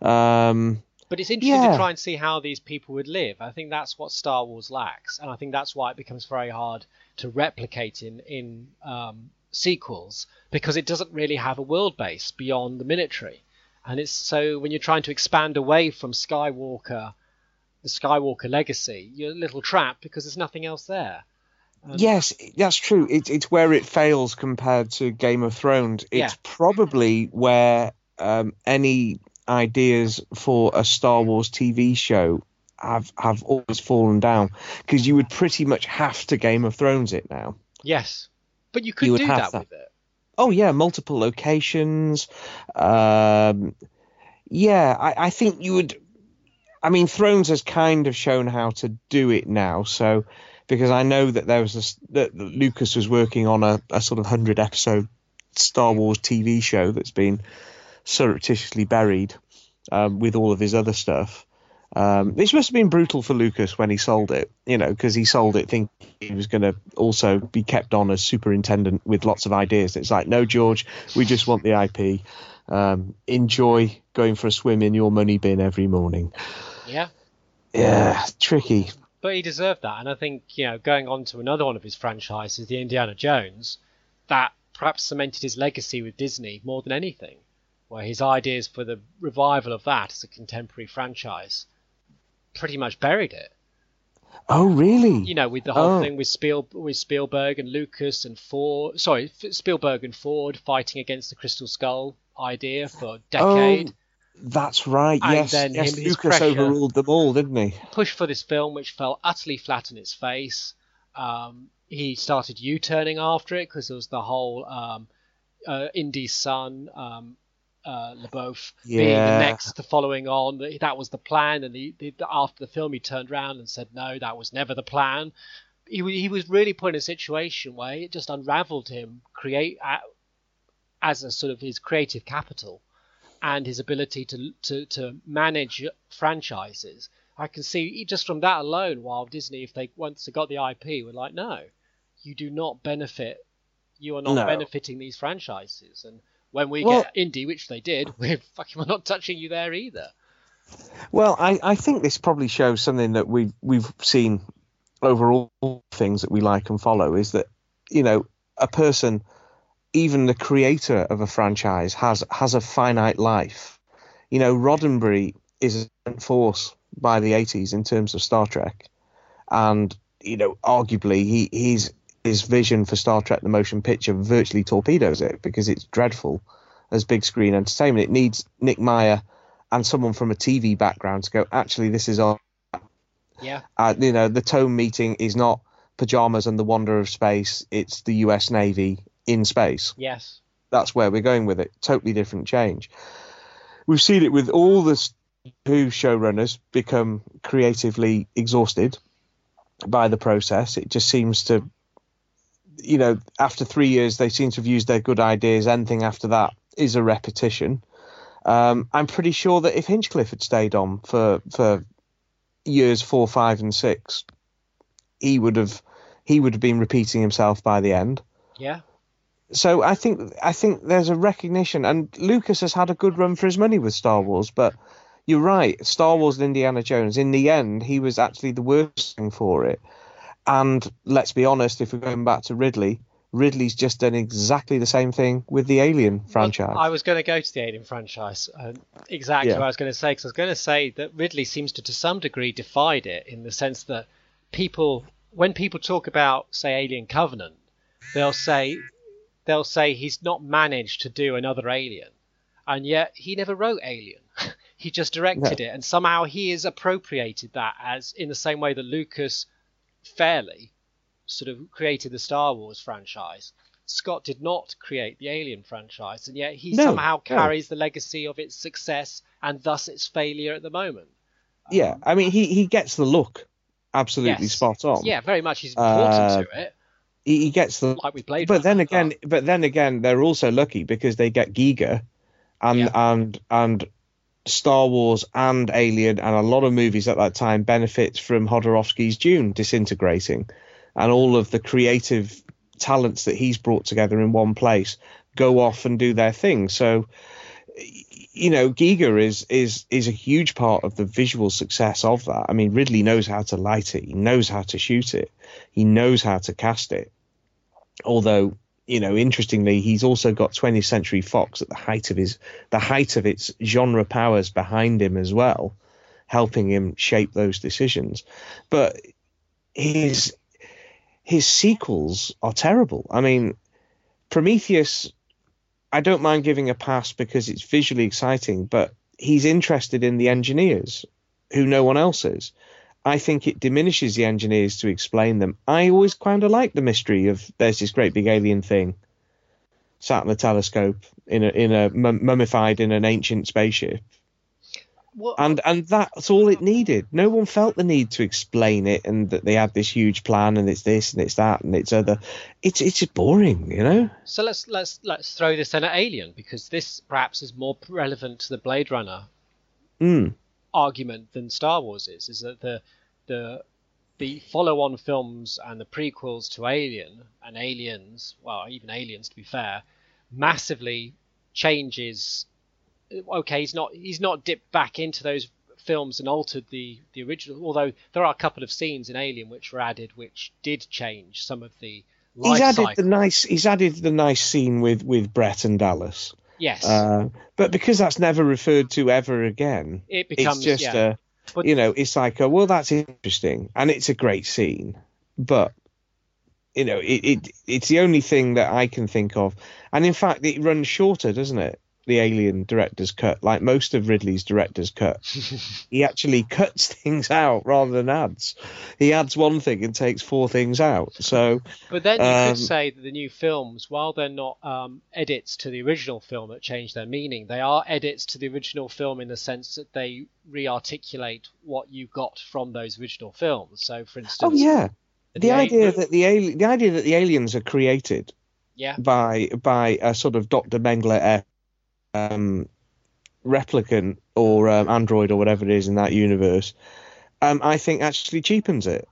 Um, But it's interesting Yeah. to try and see how these people would live. I think that's what Star Wars lacks, and I think that's why it becomes very hard to replicate in in um, sequels, because it doesn't really have a world base beyond the military. And it's so when you're trying to expand away from Skywalker, the Skywalker legacy, you're a little trapped because there's nothing else there. Um, yes, that's true. It, it's where it fails compared to Game of Thrones. It's Yeah. probably where um, any ideas for a Star Wars T V show have have always fallen down, because you would pretty much have to Game of Thrones it now. Yes, but you could You would do have that, that. with it. Oh yeah, multiple locations. Um, yeah, I, I think you would. I mean, Thrones has kind of shown how to do it now. So, because I know that there was this, that that Lucas was working on a, a sort of hundred episode Star Wars T V show that's been surreptitiously buried um, with all of his other stuff. Um, this must have been brutal for Lucas when he sold it, you know, because he sold it thinking he was going to also be kept on as superintendent with lots of ideas. It's like, no, George, we just want the I P. Um, enjoy going for a swim in your money bin every morning. Yeah. Yeah, tricky. But he deserved that, and I think, you know, going on to another one of his franchises, the Indiana Jones, that perhaps cemented his legacy with Disney more than anything, where his ideas for the revival of that as a contemporary franchise pretty much buried it. Oh, really? You know, with the whole Oh. thing with Spiel with Spielberg and Lucas and Ford, sorry, F- Spielberg and Ford fighting against the Crystal Skull idea for a decade. Oh, that's right. And Yes, then yes. him- his Lucas pressure- overruled them all, didn't he? Push for this film, which fell utterly flat on its face. Um, he started U-turning after it because there was the whole um, uh, Indy's son, um, uh, LeBeouf, being the Yeah. next, the following on. That that was the plan, and the, the, after the film, he turned around and said, "No, that was never the plan." He wa- he was really put in a situation where it just unravelled him, create uh, as a sort of his creative capital and his ability to to to manage franchises. I can see just from that alone, while Disney, if they once they got the I P, were like, no, you do not benefit, you are not No. benefiting these franchises. And when we Well- get Indy, which they did, we're fucking we're not touching you there either. Well, I, I think this probably shows something that we we've seen over all things that we like and follow, is that, you know, a person, even the creator of a franchise, has has a finite life. You know, Roddenberry is a force by the eighties in terms of Star Trek, and you know, arguably he he's his vision for Star Trek the motion picture virtually torpedoes it because it's dreadful as big screen entertainment. It needs Nick Meyer and someone from a T V background to go, actually, this is our, yeah, uh, you know, the tone meeting is not pajamas and the wonder of space. It's the U S Navy in space. Yes. That's where we're going with it. Totally different change. We've seen it with all the Who showrunners become creatively exhausted by the process. It just seems to, you know, after three years, they seem to have used their good ideas. Anything after that is a repetition. Um, I'm pretty sure that if Hinchcliffe had stayed on for for years four, five, and six, he would have he would have been repeating himself by the end. Yeah. So I think I think there's a recognition, and Lucas has had a good run for his money with Star Wars, but you're right, Star Wars and Indiana Jones, in the end, he was actually the worst thing for it. And let's be honest, if we're going back to Ridley, Ridley's just done exactly the same thing with the Alien franchise. Well, I was going to go to the Alien franchise. Uh, exactly Yeah. what I was going to say, because I was going to say that Ridley seems to, to some degree, defied it in the sense that people, when people talk about, say, Alien Covenant, they'll say they'll say he's not managed to do another Alien, and yet he never wrote Alien. He just directed No. it, and somehow he has appropriated that as in the same way that Lucas fairly sort of created the Star Wars franchise. Scott did not create the Alien franchise, and yet he No, somehow no. carries the legacy of its success and thus its failure at the moment. Yeah, I mean, he, he gets the look absolutely Yes. spot on. Yeah, very much. He's important Uh, to it, He, he gets the like we played. but then again, but then again, they're also lucky because they get Giga, and Yeah. and and Star Wars and Alien and a lot of movies at that time benefit from Jodorowsky's Dune disintegrating, and all of the creative talents that he's brought together in one place go off and do their thing. So, you know, Giga is is is a huge part of the visual success of that. I mean, Ridley knows how to light it, he knows how to shoot it, he knows how to cast it. Although, you know, interestingly, he's also got twentieth Century Fox at the height of his the height of its genre powers behind him as well, helping him shape those decisions. But his his sequels are terrible. I mean, Prometheus, I don't mind giving a pass because it's visually exciting, but he's interested in the engineers who no one else is. I think it diminishes the engineers to explain them. I always kind of like the mystery of there's this great big alien thing sat in a telescope in a in a mummified in an ancient spaceship. Well, And and that's all it needed. No one felt the need to explain it and that they had this huge plan and it's this and it's that and it's other. It's it's just boring, you know. So let's let's let's throw this then at Alien, because this perhaps is more relevant to the Blade Runner Mm. argument than Star Wars is. Is that the the the follow-on films and the prequels to Alien and Aliens, well, even Aliens to be fair, massively changes. Okay, he's not he's not dipped back into those films and altered the the original. Although there are a couple of scenes in Alien which were added, which did change some of the life He's added cycle. the nice. He's added the nice scene with with Brett and Dallas. Yes, Uh, but because that's never referred to ever again, it becomes it's just yeah. a, But- you know, it's like, a, well, that's interesting and it's a great scene, but you know, it, it it's the only thing that I can think of, and in fact, it runs shorter, doesn't it? The Alien director's cut, like most of Ridley's director's cut, he actually cuts things out rather than adds. He adds one thing and takes four things out. So, But then you Um, could say that the new films, while they're not um, edits to the original film that change their meaning, they are edits to the original film in the sense that they re-articulate what you got from those original films. So, for instance, oh yeah, the the idea A- that the ali- the idea that the aliens are created yeah, by by a sort of Doctor Mengele um, replicant or um, android or whatever it is in that universe, um, I think actually cheapens it.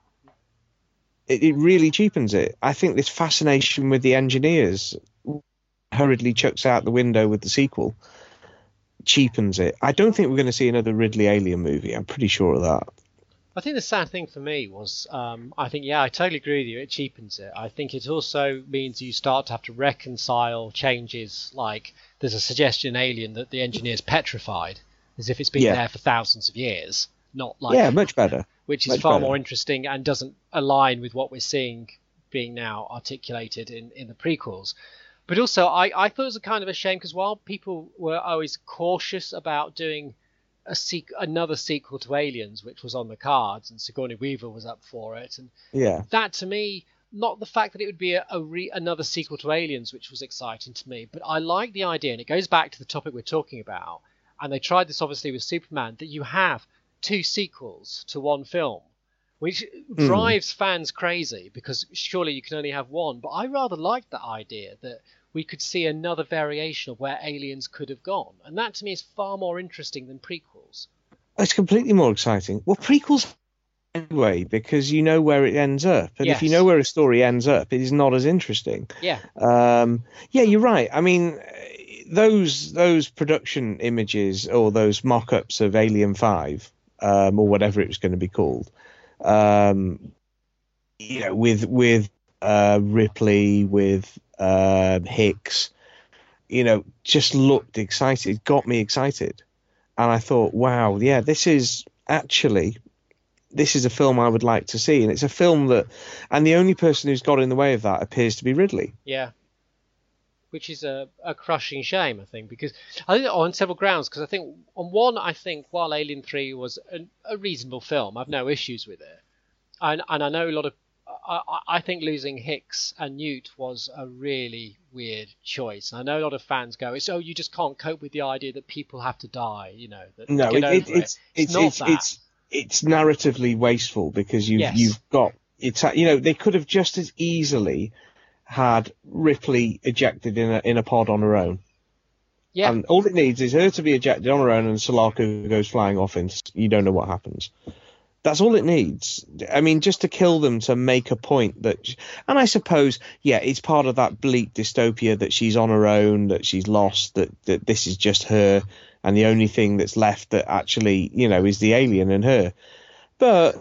it. It really cheapens it. I think this fascination with the engineers hurriedly chucks out the window with the sequel cheapens it. I don't think we're going to see another Ridley Alien movie. I'm pretty sure of that. I think the sad thing for me was, um, I think, yeah, I totally agree with you. It cheapens it. I think it also means you start to have to reconcile changes. Like there's a suggestion in Alien that the engineer's petrified, as if it's been Yeah. there for thousands of years. not like yeah, much better. Which is much far better. more interesting and doesn't align with what we're seeing being now articulated in, in the prequels. But also, I, I thought it was a kind of a shame because while people were always cautious about doing a sequ- another sequel to Aliens, which was on the cards, and Sigourney Weaver was up for it, and Yeah. that to me, not the fact that it would be a, a re- another sequel to Aliens, which was exciting to me, but I like the idea, and it goes back to the topic we're talking about, and they tried this obviously with Superman, that you have two sequels to one film, which Mm. drives fans crazy because surely you can only have one. But I rather like the idea that we could see another variation of where Aliens could have gone, and that to me is far more interesting than prequels. It's completely more exciting. Well, prequels anyway, because you know where it ends up, and Yes. if you know where a story ends up, it is not as interesting. Yeah. Um, yeah, you're right. I mean, those those production images or those mock-ups of Alien Five, um, or whatever it was going to be called, um, you know, with with uh, Ripley, with uh, Hicks, you know, just looked excited, got me excited, and I thought, wow, yeah, this is actually. This is a film I would like to see, and it's a film that, and the only person who's got in the way of that appears to be Ridley. Yeah. Which is a, a crushing shame, I think, because I think on several grounds. Because I think on one, I think while Alien Three was a, a reasonable film, I've no issues with it, and and I know a lot of, I, I think losing Hicks and Newt was a really weird choice. And I know a lot of fans go, "It's oh, you just can't cope with the idea that people have to die," you know. That, No, get it, over it, it. it's it's not it's, that. it's it's narratively wasteful because you've Yes. you've got it's you know they could have just as easily had Ripley ejected in a in a pod on her own. Yeah. And all it needs is her to be ejected on her own and Sulaco goes flying off and you don't know what happens. That's all it needs. I mean, just to kill them to make a point that, and I suppose, yeah, it's part of that bleak dystopia that she's on her own, that she's lost, that, that this is just her, and the only thing that's left that actually, you know, is the alien and her. But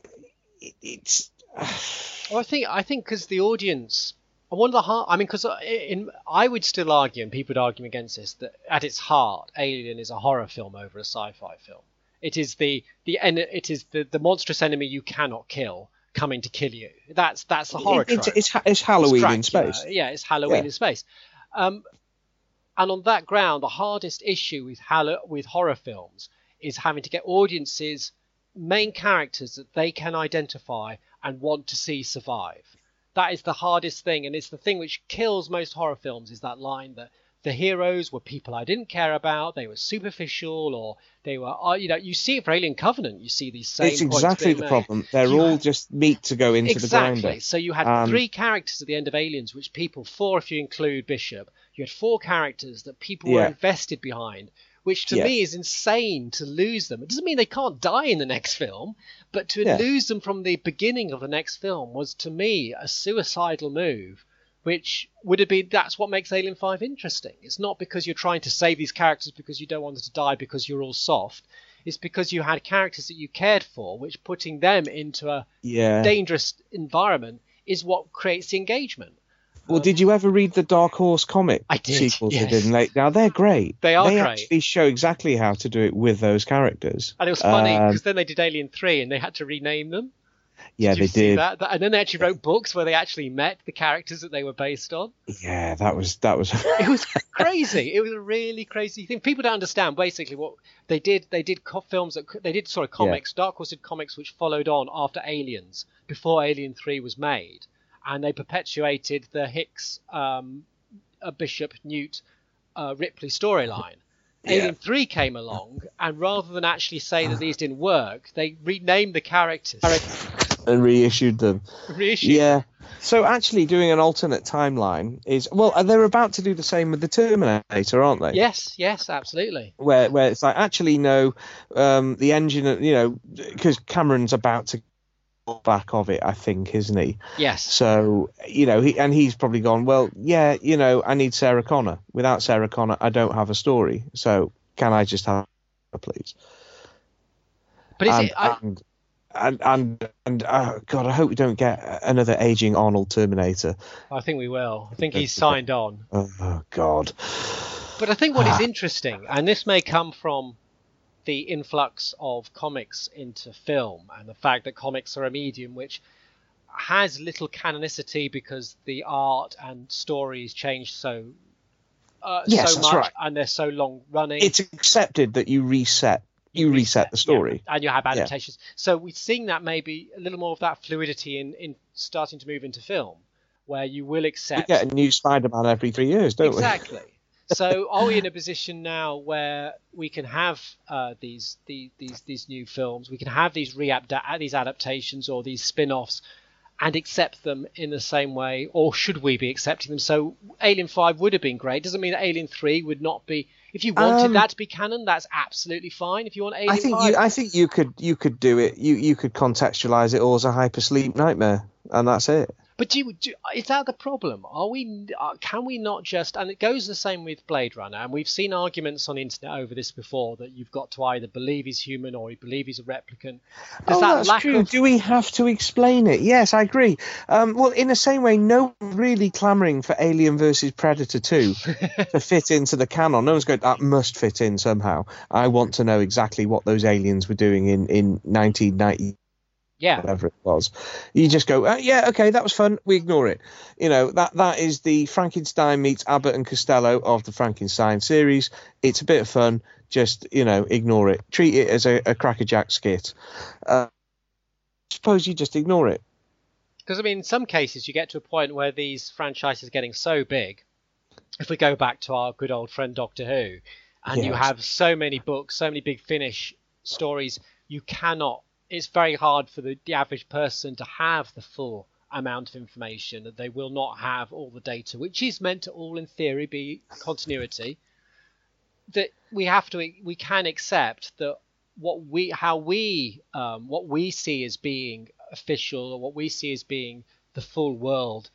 it, it's. Well, I think I think because the audience, one of the heart. I mean, because in I would still argue, and people would argue against this, that at its heart, Alien is a horror film over a sci-fi film. It is the the it is the, the monstrous enemy you cannot kill coming to kill you. That's that's the horror It, it's, trope. it's it's Halloween It's in Dracula. space. Yeah, it's Halloween Yeah. in space. Um, and on that ground, the hardest issue with Hall- with horror films is having to get audiences, main characters that they can identify and want to see survive. That is the hardest thing, and it's the thing which kills most horror films, is that line that the heroes were people I didn't care about, they were superficial, or they were, uh, you know, you see it for Alien Covenant, you see these same It's points exactly being the made. problem. They're You all have- just meat to go into Exactly. the grinder. So you had Um, three characters at the end of Aliens, which people, four if you include Bishop, you had four characters that people were Yeah. invested behind, which to Yeah. me is insane to lose them. It doesn't mean they can't die in the next film, but to Yeah. lose them from the beginning of the next film was to me a suicidal move, which would have been, that's what makes Alien five interesting. It's not because you're trying to save these characters because you don't want them to die because you're all soft. It's because you had characters that you cared for, which putting them into a Yeah. dangerous environment is what creates the engagement. Well, did you ever read the Dark Horse comic I did, sequels yes. they did? And they, now, they're great. They are They great. actually show exactly how to do it with those characters. And it was funny Um, because then they did Alien three and they had to rename them. yeah, Did you they see did. that? And then they actually wrote books where they actually met the characters that they were based on. Yeah, that was that was. It was crazy. It was a really crazy thing. People don't understand basically what they did. They did co- films that they did sort of comics. Dark Horse did comics which followed on after Aliens, before Alien three was made, and they perpetuated the Hicks, um, uh, Bishop, Newt, uh, Ripley storyline. Yeah. Alien three came along, and rather than actually say that these didn't work, they renamed the characters, and reissued them. reissued. Yeah. So actually, doing an alternate timeline is well. They're about to do the same with the Terminator, aren't they? Yes, yes, absolutely. Where where it's like actually no, um, the engine, you know, because Cameron's about to go back of it, I think, isn't he? Yes. So, you know, he and he's probably gone, well, yeah, you know, I need Sarah Connor. Without Sarah Connor, I don't have a story. So can I just have her, please? But is and, it? I, and and and, and oh, God, I hope we don't get another aging Arnold Terminator. I think we will. I think he's signed on. Oh, God. But I think what is interesting, and this may come from the influx of comics into film and the fact that comics are a medium which has little canonicity because the art and stories change so uh, yes, so much, right. and they're so long running. It's accepted that you reset you, you reset, reset the story, yeah, and you have adaptations. Yeah. So we're seeing that maybe a little more of that fluidity in, in starting to move into film, where you will accept. We get a new Spider-Man every three years, don't exactly. we? Exactly. So are we in a position now where we can have uh, these, these these these new films, we can have these readapt these adaptations or these spin-offs, and accept them in the same way, or should we be accepting them? So Alien five would have been great. Doesn't mean that Alien three would not be. If you wanted um, that to be canon, that's absolutely fine. If you want Alien I think five, you I think you could you could do it. You you could contextualize it all as a hypersleep nightmare, and that's it. But do you, do, is that the problem? Are we? Uh, can we not just? And it goes the same with Blade Runner. And we've seen arguments on the internet over this before that you've got to either believe he's human or you believe he's a replicant. Does oh, that that's lack true. Of... Do we have to explain it? Yes, I agree. Um, well, in the same way, no one really clamouring for Alien versus Predator two to fit into the canon. No one's going, that must fit in somehow. I want to know exactly what those aliens were doing in, in nineteen ninety. Yeah. Whatever it was, you just go, uh, yeah, okay, that was fun. We ignore it. You know, that that is the Frankenstein meets Abbott and Costello of the Frankenstein series. It's a bit of fun. Just, you know, ignore it. Treat it as a, a crackerjack skit. Uh, suppose you just ignore it. Because I mean, in some cases, you get to a point where these franchises are getting so big. If we go back to our good old friend Doctor Who, and yes. you have so many books, so many Big Finish stories, you cannot. It's very hard for the, the average person to have the full amount of information, that they will not have all the data, which is meant to all in theory be continuity. That we have to, we can accept that what we, how we, um, what we see as being official or what we see as being the full world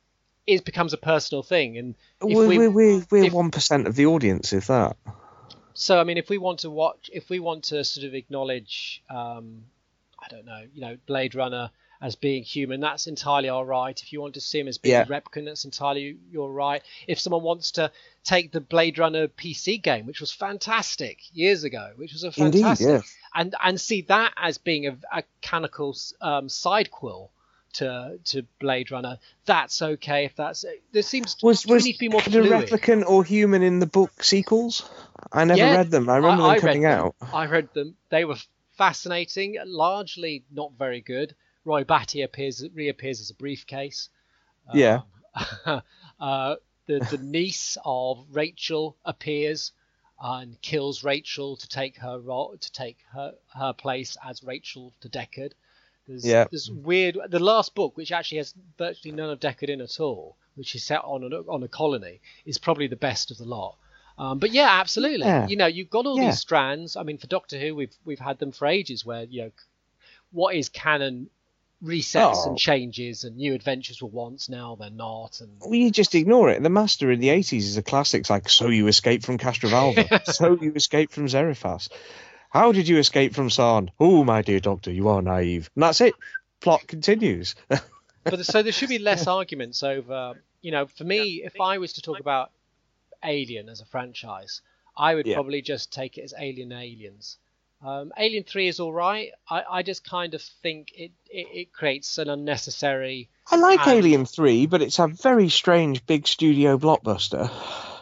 is becomes a personal thing. And if we're, we, we're, we're one percent of the audience, if that. So, I mean, if we want to watch, if we want to sort of acknowledge, um, I don't know, you know, Blade Runner as being human, that's entirely all right. If you want to see him as being yeah. a replicant, that's entirely you're right. If someone wants to take the Blade Runner P C game, which was fantastic years ago, which was a fantastic, Indeed, yes. and and see that as being a, a canonical um, side quill to to Blade Runner, that's okay. If that's there seems to, was was need to be more the fluid. replicant or human in the book sequels? I never yeah, read them. I remember I, them I coming read out. Them. I read them. They were fascinating, largely not very good. Roy Batty appears reappears as a briefcase. Yeah. Um, uh, the the niece of Rachel appears and kills Rachel to take her role, to take her her place as Rachel to Deckard. There's yeah. there's weird. The last book, which actually has virtually none of Deckard in at all, which is set on a, on a colony, is probably the best of the lot. Um, but yeah, absolutely. Yeah. You know, you've got all yeah. these strands. I mean, for Doctor Who, we've we've had them for ages, where you know, what is canon resets oh. and changes, and new adventures were once, now they're not. And well, you just ignore it. The Master in the eighties is a classic, like "So you escaped from Castrovalva," "So you escaped from Zerifas." How did you escape from Sarn? Oh, my dear Doctor, you are naive. And that's it. Plot continues. But so there should be less arguments over. You know, for me, if I was to talk about Alien as a franchise, I would yeah. probably just take it as Alien Aliens. Um, Alien three is all right. I, I just kind of think it, it, it creates an unnecessary... I like and... Alien three, but it's a very strange big studio blockbuster.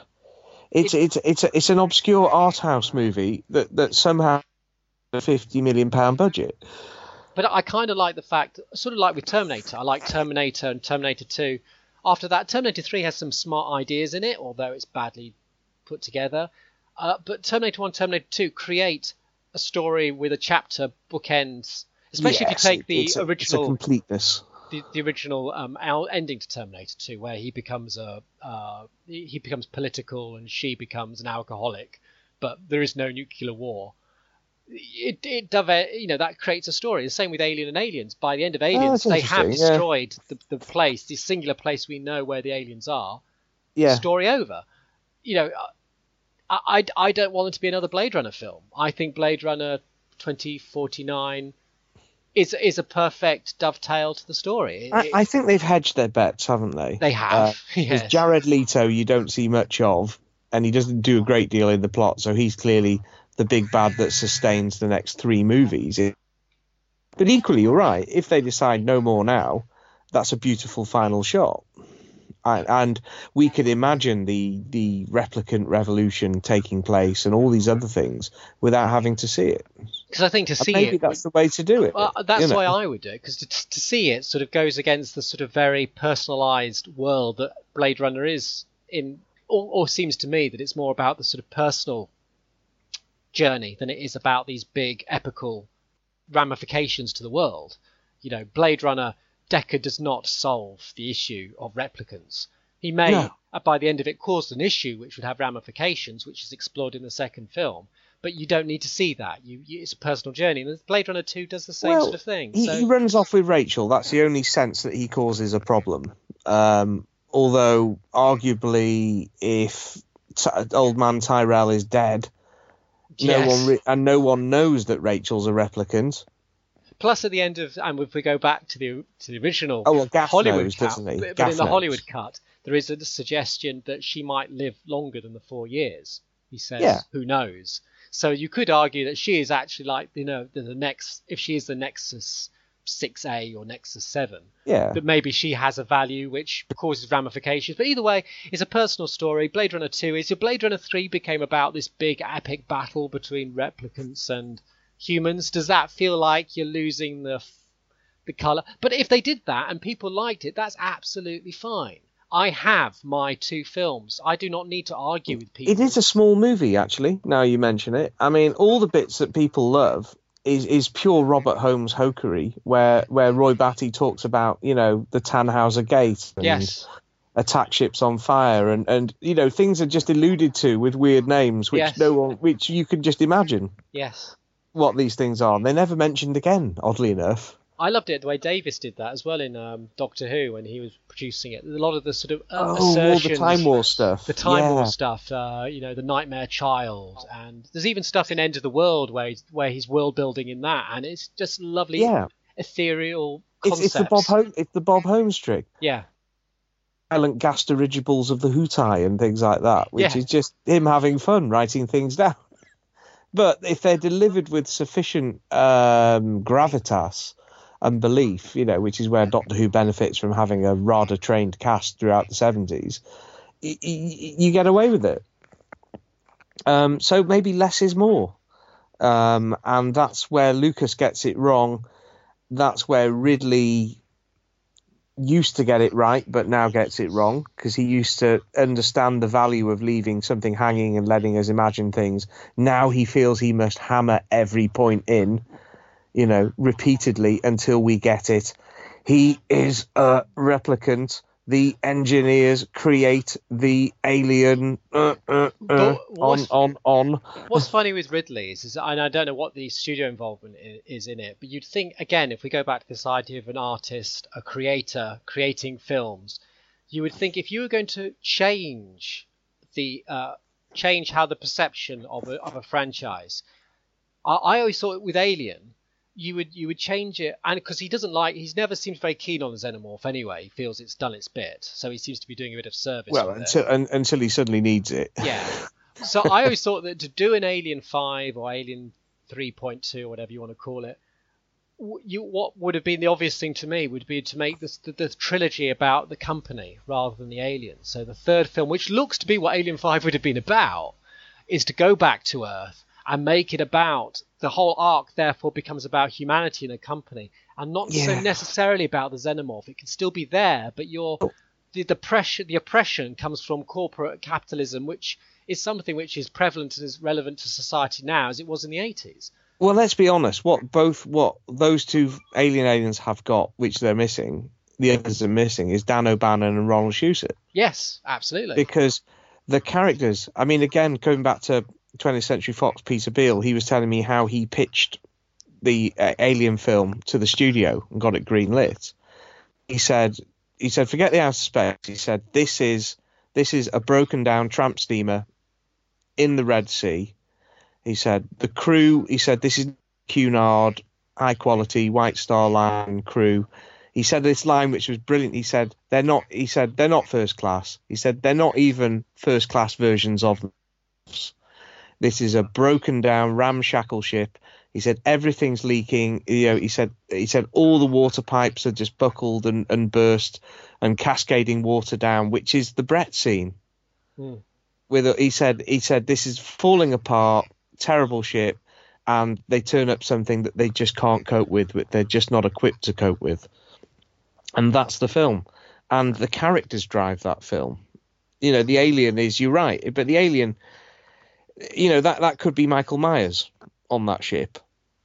It's it, it's it's a, it's an obscure art house movie that, that somehow has a fifty million pound budget. But I kind of like the fact, sort of like with Terminator. I like Terminator and Terminator two. After that, Terminator three has some smart ideas in it, although it's badly put together. Uh, but Terminator one, Terminator two create a story with a chapter bookends, especially yes, if you take the it's a, original it's a completeness. The, the original um, ending to Terminator two, where he becomes a uh, he becomes political and she becomes an alcoholic, but there is no nuclear war. It it you know that creates a story. The same with Alien and Aliens. By the end of Aliens, oh, they have yeah. destroyed the, the place, the singular place we know where the aliens are. Yeah. Story over. You know, I, I, I don't want it to be another Blade Runner film. I think Blade Runner twenty forty-nine is is a perfect dovetail to the story. It, I, I think they've hedged their bets, haven't they? They have. Uh, yes. Yes. Jared Leto, you don't see much of, and he doesn't do a great deal in the plot, so he's clearly the big bad that sustains the next three movies. It, but equally, you're right. If they decide no more now, that's a beautiful final shot. And we could imagine the the replicant revolution taking place and all these other things without having to see it. Because I think to see and maybe it, that's the way to do it. Well, that's you know? why I would do it. Because to, to see it sort of goes against the sort of very personalised world that Blade Runner is in, or, or seems to me that it's more about the sort of personal journey than it is about these big epical ramifications to the world. You know, Blade Runner. Deckard does not solve the issue of replicants. He may, no. by the end of it, cause an issue which would have ramifications, which is explored in the second film. But you don't need to see that. You, you it's a personal journey. And Blade Runner two does the same well, sort of thing. He, so... he runs off with Rachel. That's the only sense that he causes a problem. Um, although, arguably, if t- old man Tyrell is dead, yes. no one re- and no one knows that Rachel's a replicant. Plus, at the end of, and if we go back to the to the original oh, well, Gaff Hollywood knows, cut, doesn't he? but, Gaff but in the knows. Hollywood cut, there is a suggestion that she might live longer than the four years. He says, yeah. who knows? So you could argue that she is actually like, you know, the, the next, if she is the Nexus six A or Nexus seven, yeah. that maybe she has a value which causes ramifications. But either way, it's a personal story. Blade Runner two is. Your Blade Runner three became about this big epic battle between replicants and humans. Does that feel like you're losing the the colour? But if they did that and people liked it, that's absolutely fine. I have my two films. I do not need to argue with people. It is a small movie, actually, now you mention it. I mean, all the bits that people love is, is pure Robert Holmes hokery, where, where Roy Batty talks about, you know, the Tannhauser Gate and yes. attack ships on fire and, and, you know, things are just alluded to with weird names, which yes. no one, which you can just imagine. Yes. What these things are. They're never mentioned again, oddly enough. I loved it the way Davis did that as well in um, Doctor Who when he was producing it. A lot of the sort of uh, oh, assertions, all the Time War stuff. The Time yeah. War stuff, uh, you know, the Nightmare Child, and there's even stuff in End of the World where he's, where he's world building in that, and it's just lovely, yeah. ethereal it's, concepts. It's the Bob Holmes, it's the Bob Holmes trick. Yeah. Silent gas dirigibles of the Hootai and things like that, which yeah. is just him having fun writing things down. But if they're delivered with sufficient um, gravitas and belief, you know, which is where Doctor Who benefits from having a rather trained cast throughout the seventies, y- y- you get away with it. Um, so maybe less is more. Um, and that's where Lucas gets it wrong. That's where Ridley used to get it right, but now gets it wrong, because he used to understand the value of leaving something hanging and letting us imagine things. Now he feels he must hammer every point in, you know, repeatedly until we get it. He is a replicant. The engineers create the alien. Uh, uh, uh, on, on, on. What's funny with Ridley is, is, and I don't know what the studio involvement is in it, but you'd think, again, if we go back to this idea of an artist, a creator, creating films, you would think if you were going to change the uh, change how the perception of a, of a franchise, I, I always thought with Alien, you would you would change it, and because he doesn't like, he's never seemed very keen on the xenomorph anyway. He feels it's done its bit, so he seems to be doing a bit of service. Well, with until it. Un, until he suddenly needs it. Yeah. So I always thought that to do an Alien five or Alien three point two or whatever you want to call it, you what would have been the obvious thing to me would be to make this, the, the trilogy about the company rather than the aliens. So the third film, which looks to be what Alien five would have been about, is to go back to Earth and make it about, the whole arc therefore becomes about humanity in a company and not yeah. so necessarily about the xenomorph. It can still be there, but you're, the, the pressure, the oppression comes from corporate capitalism, which is something which is prevalent and is relevant to society now as it was in the eighties. Well, let's be honest. What both what those two Alien aliens have got, which they're missing, the others are missing, is Dan O'Bannon and Ronald Shusett. Yes, absolutely. Because the characters, I mean, again, going back to twentieth Century Fox, Peter Beale, he was telling me how he pitched the uh, Alien film to the studio and got it greenlit. He said, he said, forget the outer space. He said, this is this is a broken down tramp steamer in the Red Sea. He said, the crew, he said, this is Cunard, high quality, White Star Line crew. He said this line, which was brilliant. He said, they're not, he said, they're not first class. He said, they're not even first class versions of them. This is a broken down, ramshackle ship. He said everything's leaking. You know, he said he said all the water pipes are just buckled and, and burst and cascading water down, which is the Brett scene. Hmm. With he said he said this is falling apart, terrible ship, and they turn up something that they just can't cope with, that they're just not equipped to cope with, and that's the film, and the characters drive that film. You know, the alien is, you're right, but the alien, you know, that that could be Michael Myers on that ship,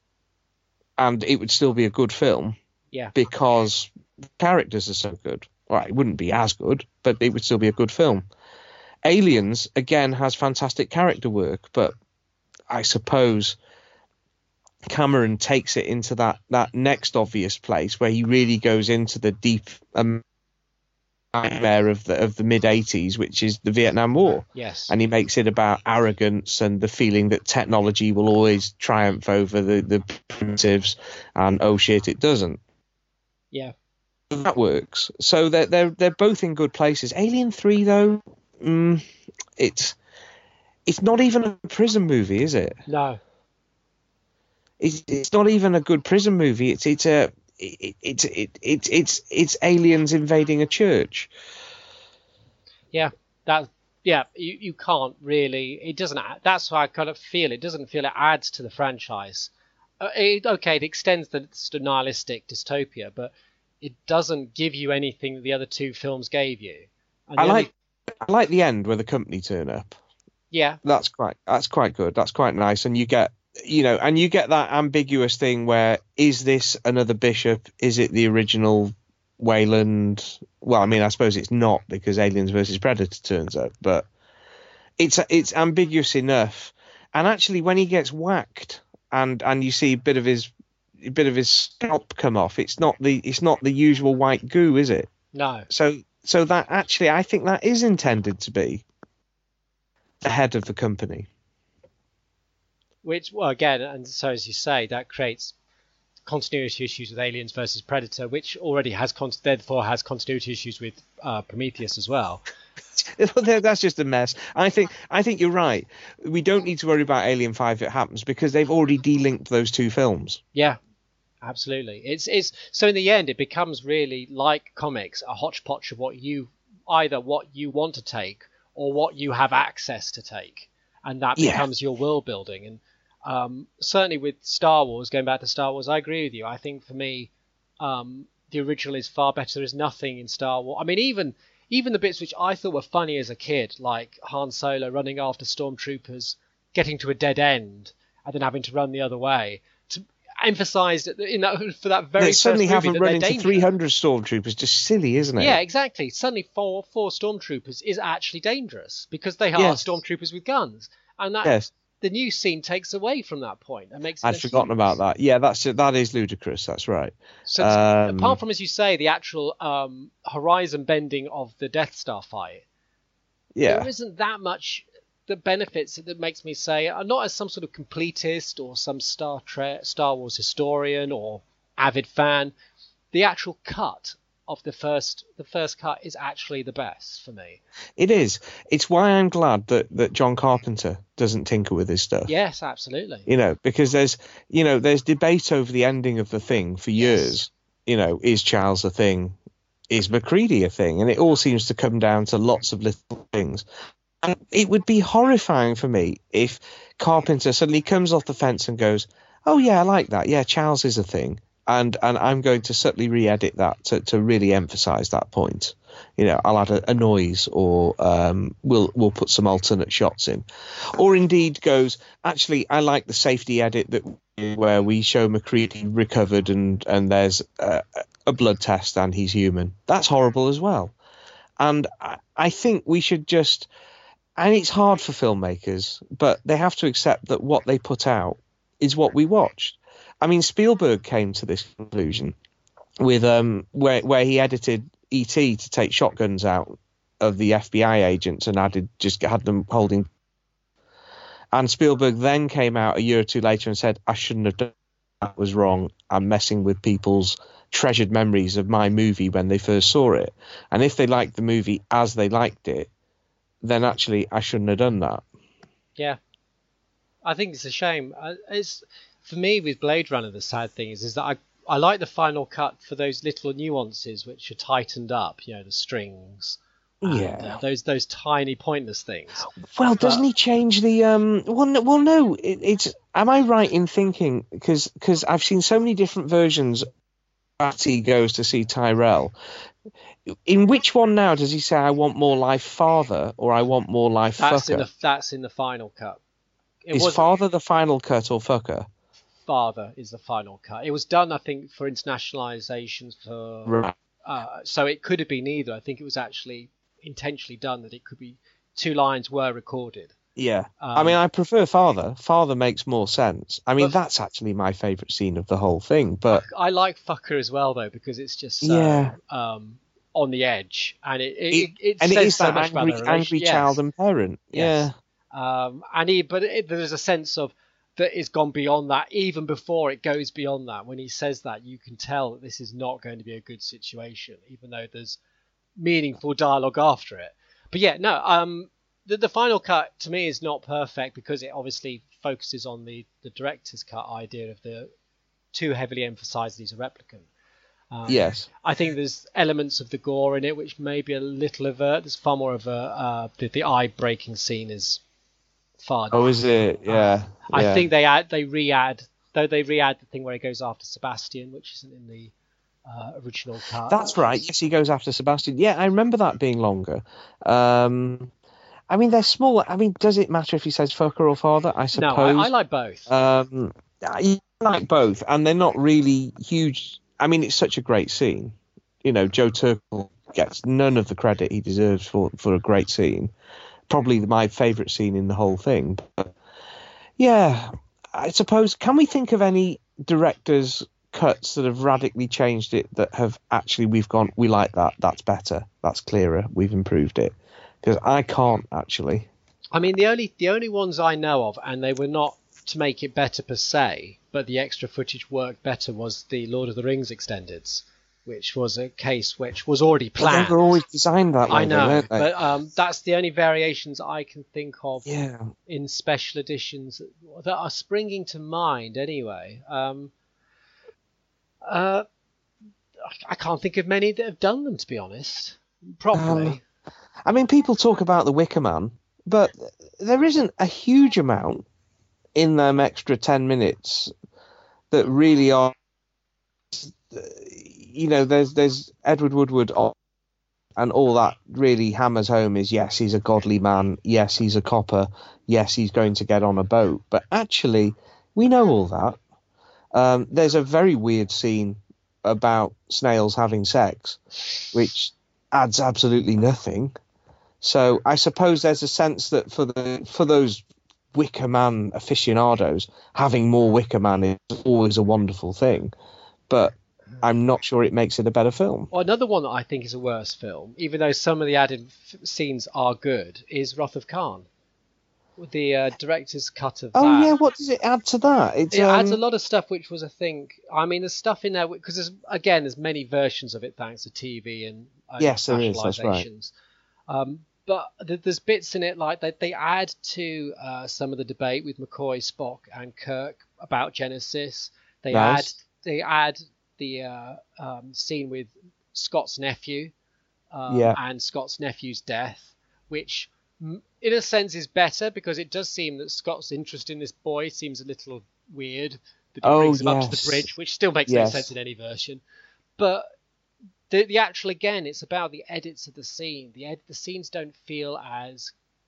and it would still be a good film. Yeah, because the characters are so good. Well, it wouldn't be as good, but it would still be a good film. Aliens, again, has fantastic character work, but I suppose Cameron takes it into that, that next obvious place where he really goes into the deep um, nightmare of the of the mid eighties, which is the Vietnam War. Yes. And he makes it about arrogance and the feeling that technology will always triumph over the, the primitives, and oh shit, it doesn't. Yeah. That works. So they're they're they're both in good places. Alien three though, mm, it's it's not even a prison movie, is it? No. It's it's not even a good prison movie. It's it's a it, it's it, it it's it's aliens invading a church. Yeah, that yeah you you can't really. It doesn't. add- That's why I kind of feel it doesn't feel it adds to the franchise. Uh, it, okay, it extends the sort of nihilistic dystopia, but it doesn't give you anything that the other two films gave you. And I the only- like I like the end where the company turn up. yeah, That's quite that's quite good. That's quite nice, and you get you know, and you get that ambiguous thing where is this another Bishop? Is it the original Wayland? Well, I mean, I suppose it's not because Aliens versus Predator turns up, but it's it's ambiguous enough. And actually, when he gets whacked and and you see a bit of his a bit of his scalp come off, it's not the it's not the usual white goo, is it? no, So so that actually, I think that is intended to be the head of the company. which well again, and so as you say, that creates continuity issues with Aliens versus Predator, which already has con- therefore has continuity issues with uh, Prometheus as well. That's just a mess. I think I think you're right. We don't need to worry about Alien five if it happens because they've already delinked those two films. Yeah, absolutely. It's it's so in the end it becomes really like comics, a hodgepodge of what you either what you want to take or what you have access to take, and that Yeah. becomes your world building. And um, certainly with Star Wars, going back to Star Wars, I agree with you. I think for me, um, the original is far better. There is nothing in Star Wars. I mean, even even the bits which I thought were funny as a kid, like Han Solo running after stormtroopers, getting to a dead end, and then having to run the other way, to emphasise that in that for that very They first suddenly movie haven't that run they're into dangerous. three hundred stormtroopers. Just silly, isn't it? Yeah, exactly. Suddenly, four four stormtroopers is actually dangerous because they are Yes. stormtroopers with guns, and that Yes. the new scene takes away from that point and makes. It I'd less forgotten humorous. about that. Yeah, that's that is ludicrous. That's right. So it's- Um, apart from, as you say, the actual um, horizon bending of the Death Star fight, Yeah. there isn't that much that benefits it that makes me say, uh, not as some sort of completist or some Star Trek, Star Wars historian or avid fan, the actual cut of the first the first cut is actually the best for me. It is. It's why I'm glad that, that John Carpenter doesn't tinker with his stuff. Yes, absolutely. You know, because there's you know there's debate over the ending of the Thing for years. Yes. You know, is Charles a thing? Is MacReady a thing? And it all seems to come down to lots of little things. And it would be horrifying for me if Carpenter suddenly comes off the fence and goes, "Oh yeah, I like that. Yeah, Charles is a thing." And and I'm going to subtly re-edit that to, to really emphasise that point. You know, I'll add a, a noise, or um, we'll we'll put some alternate shots in, or indeed goes, actually, I like the safety edit that where we show MacReady recovered and and there's a, a blood test and he's human. That's horrible as well. And I, I think we should just, and it's hard for filmmakers, but they have to accept that what they put out is what we watched. I mean, Spielberg came to this conclusion with um, where where he edited E T to take shotguns out of the F B I agents and added just had them holding. And Spielberg then came out a year or two later and said, "I shouldn't have done that. That was wrong. I'm messing with people's treasured memories of my movie when they first saw it. And if they liked the movie as they liked it, then actually I shouldn't have done that." Yeah. I think it's a shame. Uh, It's for me with Blade Runner. The sad thing is, is that I I like the final cut for those little nuances which are tightened up. You know, the strings and uh, Yeah. those those tiny pointless things. Well, But doesn't he change the um? Well, no, well, no. It, it's. Am I right in thinking because because I've seen so many different versions. Batty goes to see Tyrell. In which one now does he say, "I want more life, father," or "I want more life, that's in fucker"? the that's in the final cut. It Is was father the final cut or fucker? Father is the final cut. It was done, I think, for internationalizations for. Right. Uh, so it could have been either. I think it was actually intentionally done that it could be two lines were recorded. Yeah. Um, I mean, I prefer father. Father makes more sense. I mean, But- that's actually my favourite scene of the whole thing. But I like Fucker as well though because it's just so Yeah. um, on the edge and it it, it, it, and says it is so that much about angry, the relation- angry yes. child and parent. Yes. Yeah. Um, and he, but it, there's a sense of that it's gone beyond that. Even before it goes beyond that, when he says that, you can tell that this is not going to be a good situation, even though there's meaningful dialogue after it. But yeah, no. Um, the, the final cut to me is not perfect because it obviously focuses on the the director's cut idea of the too heavily emphasised he's a replicant. Um, Yes. I think there's elements of the gore in it which may be a little overt. There's far more of a uh, the, the eye breaking scene is far. Oh, is it? Yeah. I yeah. think they add they re-add though they re-add the thing where he goes after Sebastian, which isn't in the uh, original cut. That's right. Yes, he goes after Sebastian. Yeah, I remember that being longer. Um, I mean, they're small. I mean, does it matter if he says fucker or father? I No, suppose. I, I like both. Um, I like both, and they're not really huge. I mean, it's such a great scene. You know, Joe Turkel gets none of the credit he deserves for, for a great scene. Probably my favourite scene in the whole thing. But yeah, I suppose. Can we think of any directors' cuts that have radically changed it that have actually we've gone, we like that, that's better, that's clearer, we've improved it? Because I can't actually. I mean, the only the only ones I know of, and they were not to make it better per se, but the extra footage worked better, was the Lord of the Rings extendeds, which was a case which was already But planned. they were always designed that way, I know, weren't they? but um, that's the only variations I can think of Yeah. in special editions that, that are springing to mind anyway. Um, uh, I- I can't think of many that have done them, to be honest, properly. Um, I mean, people talk about the Wicker Man, but there isn't a huge amount in them extra ten minutes that really are. You know, there's there's Edward Woodward, and all that really hammers home is yes, he's a godly man, yes, he's a copper, yes, he's going to get on a boat. But actually, we know all that. Um, there's a very weird scene about snails having sex, which adds absolutely nothing. So I suppose there's a sense that for the for those Wicker Man aficionados, having more Wicker Man is always a wonderful thing. But I'm not sure it makes it a better film. Well, another one that I think is a worse film, even though some of the added f- scenes are good, is Wrath of Khan. With the uh, director's cut of Oh that. yeah, what does it add to that? It's, It um, adds a lot of stuff which was a thing. I mean, there's stuff in there because there's again there's many versions of it thanks to T V and uh, Yes, there is, that's right. specializations. Um, but th- there's bits in it like that they add to uh, some of the debate with McCoy, Spock, and Kirk about Genesis. They Nice. add they add the uh, um, scene with Scott's nephew um, Yeah. and Scott's nephew's death, which m- in a sense is better because it does seem that Scott's interest in this boy seems a little weird. That he Oh, brings him up to yes. the bridge, which still makes Yes. no sense in any version. But the the actual again, it's about the edits of the scene. The ed- the scenes don't feel as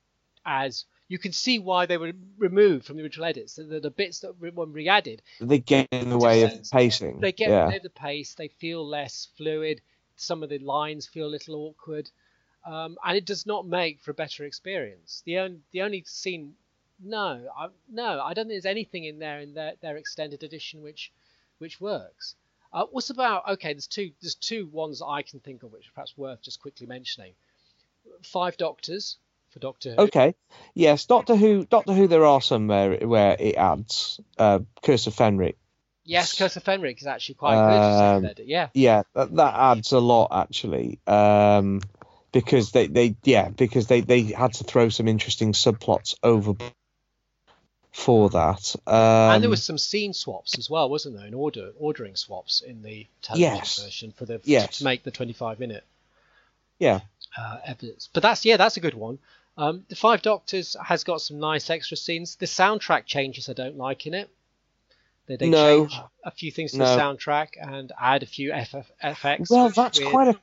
as you can see why they were removed from the original edits. The, the, the bits that were re-added, they get in the way of sense. pacing. they get yeah. rid of the pace. They feel less fluid. Some of the lines feel a little awkward, um, and it does not make for a better experience. The only the only scene, no, I, no, I don't think there's anything in there in their, their extended edition which which works. Uh, what's about okay? There's two there's two ones that I can think of which are perhaps worth just quickly mentioning. Five Doctors for Doctor Who. Okay. Yes, Doctor Who. Doctor Who. There are some where where it adds uh, Curse of Fenric. Yes, Curse of Fenric is actually quite good. For Um, second edit. Yeah. Yeah, that, that adds a lot actually. Um, because they, they yeah because they, they had to throw some interesting subplots over for that. Um, and there was some scene swaps as well, wasn't there? In order ordering swaps in the television yes, version for the yes. to make the twenty-five minute yeah. uh, episodes. But that's yeah, that's a good one. Um, the Five Doctors has got some nice extra scenes. The soundtrack changes I don't like in it. They, they No. change a few things to No. the soundtrack and add a few F F, F X. Well, that's weird. quite a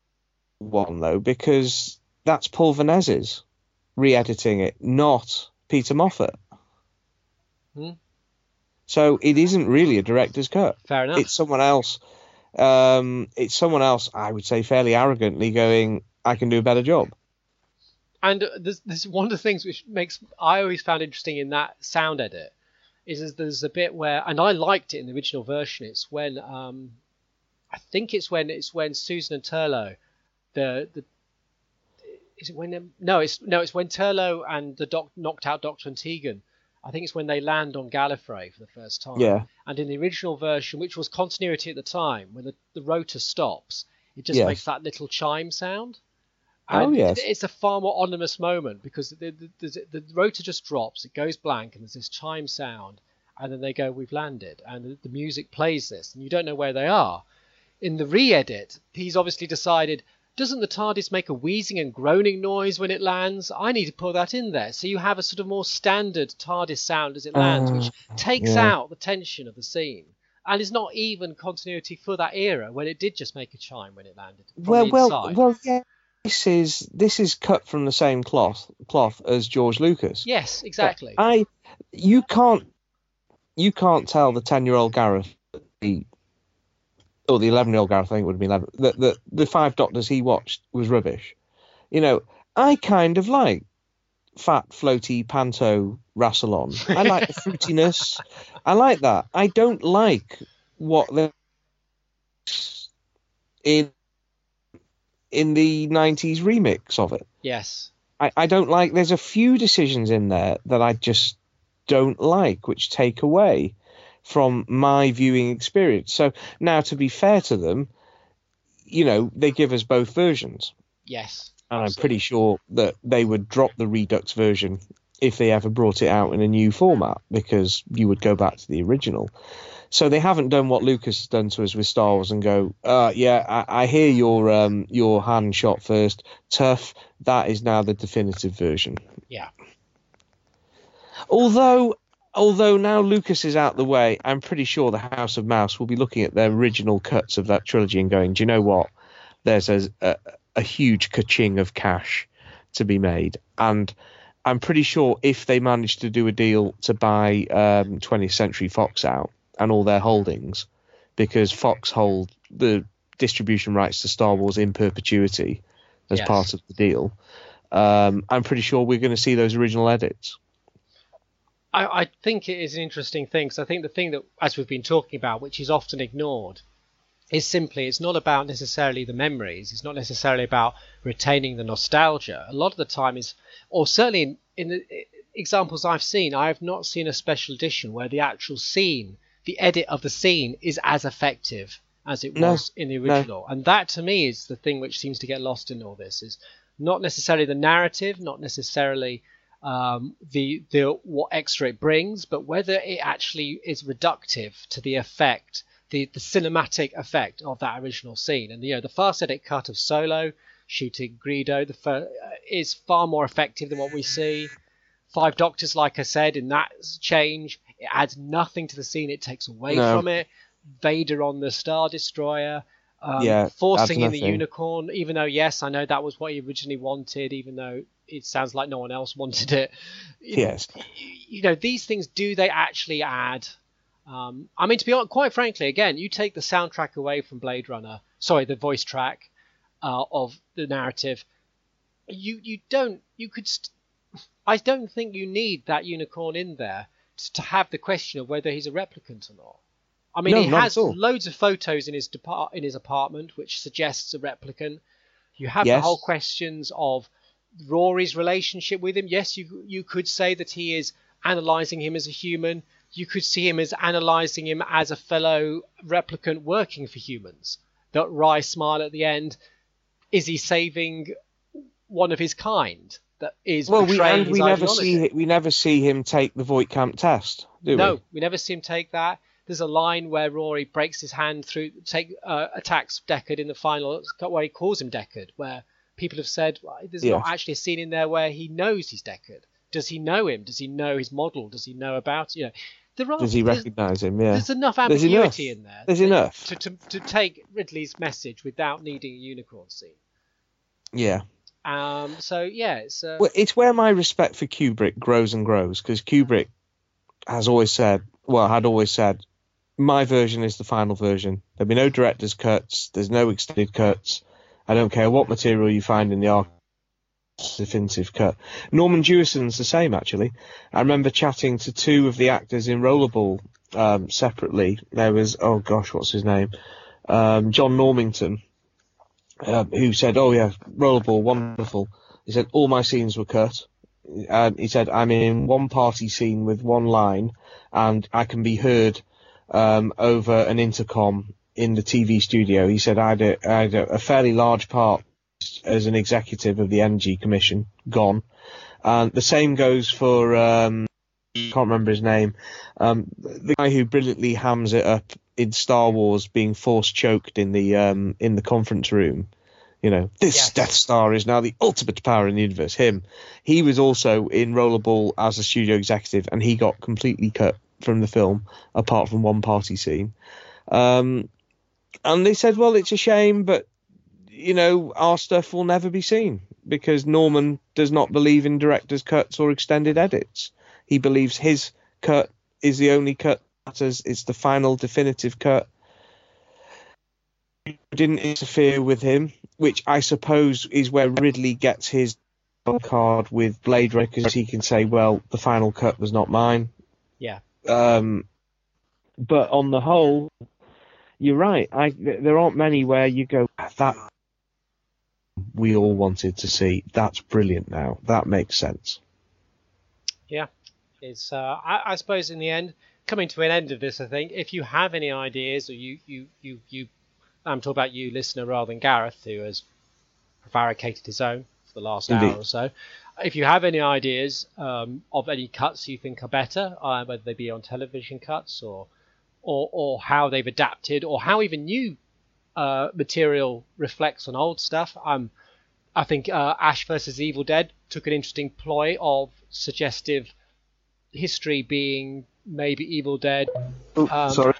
one though, because that's Paul Vanez's re-editing it, not Peter Moffat. Hmm? So it isn't really a director's cut. Fair enough. It's someone else. Um, it's someone else. I would say fairly arrogantly going, "I can do a better job." And there's, there's one of the things which makes I always found interesting in that sound edit is, is there's a bit where, and I liked it in the original version. It's when um, I think it's when it's when Susan and Turlough, the the is it when they, no it's no it's when Turlough and the doc, knocked out Doctor and Tegan. I think it's when they land on Gallifrey for the first time. Yeah. And in the original version, which was continuity at the time, when the, the rotor stops, it just Yes. makes that little chime sound. Oh, And yes. it's a far more ominous moment because the, the, the, the rotor just drops, it goes blank, and there's this chime sound, and then they go, "We've landed," and the, the music plays this, and you don't know where they are. In the re-edit, he's obviously decided, doesn't the TARDIS make a wheezing and groaning noise when it lands? I need to put that in there. So you have a sort of more standard TARDIS sound as it lands, Uh, which takes yeah. out the tension of the scene. And is not even continuity for that era when it did just make a chime when it landed. From Well, the well, inside. well. Yeah. This is this is cut from the same cloth cloth as George Lucas. Yes, exactly. I, you can't, you can't tell the ten-year-old Gareth, the, or the eleven-year-old Gareth, I think it would have been eleven, that the, the Five Doctors he watched was rubbish. You know, I kind of like fat, floaty, panto Rassilon. I like the fruitiness. I like that. I don't like what the in in the nineties remix of it. Yes. I, I don't like, there's a few decisions in there that I just don't like, which take away from my viewing experience. So now, to be fair to them, you know, they give us both versions. Yes. And I'm absolutely. pretty sure that they would drop the Redux version if they ever brought it out in a new format, because you would go back to the original. So they haven't done what Lucas has done to us with Star Wars and go, uh, yeah, I, I hear your um, your hand shot first. Tough. That is now the definitive version. Yeah. Although, although now Lucas is out the way, I'm pretty sure the House of Mouse will be looking at their original cuts of that trilogy and going, do you know what? There's a, a, a huge ka-ching of cash to be made. And I'm pretty sure if they manage to do a deal to buy um, twentieth Century Fox out and all their holdings, because Fox hold the distribution rights to Star Wars in perpetuity as Yes. part of the deal, um, I'm pretty sure we're going to see those original edits. I, I think it is an interesting thing, because I think the thing that, as we've been talking about, which is often ignored, is simply it's not about necessarily the memories. It's not necessarily about retaining the nostalgia. A lot of the time is, or certainly in, in the examples I've seen, I have not seen a special edition where the actual scene, the edit of the scene, is as effective as it No, was in the original. And that, to me, is the thing which seems to get lost in all this, is not necessarily the narrative, not necessarily um, the the what extra it brings, but whether it actually is reductive to the effect, the, the cinematic effect of that original scene. And, you know, the fast edit cut of Solo shooting Greedo the fir- is far more effective than what we see. Five Doctors, like I said, in that change, it adds nothing to the scene. It takes away No. from it. Vader on the Star Destroyer, um, Yeah, forcing in adds the nothing. unicorn, even though, yes, I know that was what he originally wanted, even though it sounds like no one else wanted it. You- Yes. You know, these things, do they actually add? Um, I mean, to be honest, quite frankly, again, you take the soundtrack away from Blade Runner, sorry, the voice track uh, of the narrative, you you don't, you could, st- I don't think you need that unicorn in there to, to have the question of whether he's a replicant or not. I mean, No, he not has at all. loads of photos in his depart in his apartment, which suggests a replicant. You have the Yes. whole questions of Rory's relationship with him. Yes, you you could say that he is analysing him as a human. You could see him as analysing him as a fellow replicant working for humans. That wry smile at the end. Is he saving one of his kind? that is Well, we portraying and his we never ideology. see we never see him take the Voight-Kamp test, do No, we? we never see him take that. There's a line where Rory breaks his hand through, take uh, attacks Deckard in the final, where he calls him Deckard, where people have said, well, there's Yeah. not actually a scene in there where he knows he's Deckard. Does he know him? Does he know his model? Does he know about, you know, there are, Does he there's, recognise him? Yeah. there's enough There's ambiguity enough. in there. There's that- enough. To, to, to take Ridley's message without needing a unicorn scene. Yeah. Um, so, yeah, it's... Uh, Well, it's where my respect for Kubrick grows and grows, because Kubrick has always said, well, had always said, my version is the final version. There'll be no director's cuts. There's no extended cuts. I don't care what material you find in the archive. Definitive cut. Norman Jewison's the same, actually. I remember chatting to two of the actors in Rollerball um, separately. There was, oh gosh, what's his name? Um, John Normington, uh, who said, oh yeah, Rollerball, wonderful. He said, all my scenes were cut. And he said, I'm in one party scene with one line, and I can be heard um, over an intercom in the T V studio. He said, I had a, I had a, a fairly large part as an executive of the Energy Commission, gone. And the same goes for, um, I can't remember his name, um, the guy who brilliantly hams it up in Star Wars being force choked in the um, in the conference room. You know, this Yes. Death Star is now the ultimate power in the universe. Him. He was also in Rollerball as a studio executive, and he got completely cut from the film, apart from one party scene. Um, and they said, well, it's a shame, but you know, our stuff will never be seen because Norman does not believe in director's cuts or extended edits. He believes his cut is the only cut that matters. It's the final definitive cut. Didn't interfere with him, which I suppose is where Ridley gets his card with Blade Runner, because he can say, well, the final cut was not mine. yeah. Um, but on the whole, you're right. I, there aren't many where you go, that we all wanted to see. That's brilliant now. That makes sense. Yeah. It's, uh, I, I suppose in the end, coming to an end of this, I think, if you have any ideas, or you, you, you, you I'm talking about you, listener, rather than Gareth, who has prevaricated his own for the last Indeed. hour or so. If you have any ideas um, of any cuts you think are better, uh, whether they be on television cuts or, or, or how they've adapted, or how even new uh, material reflects on old stuff, um, I think uh, Ash versus Evil Dead took an interesting ploy of suggestive history being maybe Evil Dead. Oh, Um, sorry.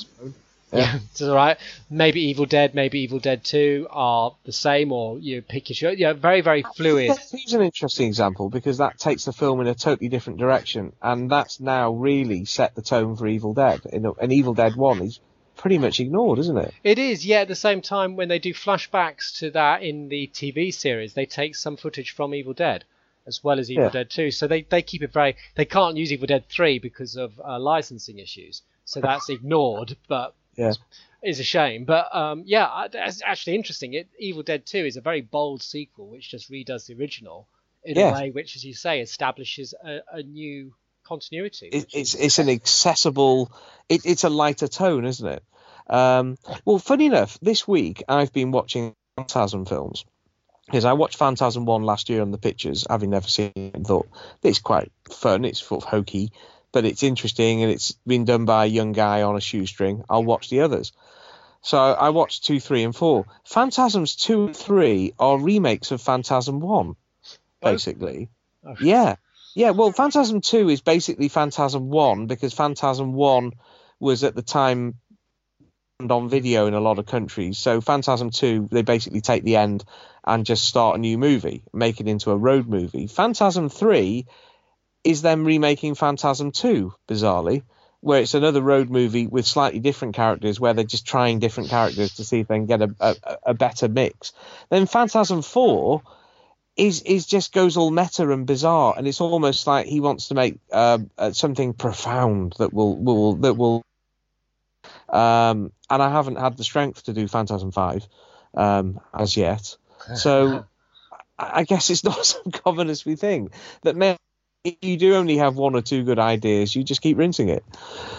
Yeah, it's all right. Maybe Evil Dead, maybe Evil Dead two are the same, or you pick your show. Yeah, very, very fluid. Here's an interesting example, because that takes the film in a totally different direction, and that's now really set the tone for Evil Dead. And Evil Dead one is pretty much ignored, isn't it? It is, yeah. At the same time, when they do flashbacks to that in the T V series, they take some footage from Evil Dead as well as Evil Yeah. Dead two. So they, they keep it very. They can't use Evil Dead three because of uh, licensing issues. So that's ignored, but Yeah. is a shame. But um, yeah, it's actually interesting. It, Evil Dead two is a very bold sequel, which just redoes the original in Yeah. a way which, as you say, establishes a, a new continuity. It, which it's is- it's an accessible. It, it's a lighter tone, isn't it? Um, well, funny enough, this week I've been watching Phantasm films, because I watched Phantasm one last year on the pictures, having never seen it, and thought it's quite fun. It's sort of hokey, but it's interesting, and it's been done by a young guy on a shoestring. I'll watch the others. So I watched two, three, and four. Phantasms two and three are remakes of Phantasm one, basically. Oh. Yeah. Yeah, well, Phantasm two is basically Phantasm one, because Phantasm one was at the time on video in a lot of countries. So Phantasm two, they basically take the end and just start a new movie, make it into a road movie. Phantasm three is them remaking Phantasm two, bizarrely, where it's another road movie with slightly different characters, where they're just trying different characters to see if they can get a, a, a better mix. Then Phantasm four is is just goes all meta and bizarre, and it's almost like he wants to make uh, uh, something profound that will will that will. Um, and I haven't had the strength to do Phantasm five um, as yet, so I I guess it's not so common as we think. That maybe if you do only have one or two good ideas, you just keep rinsing it.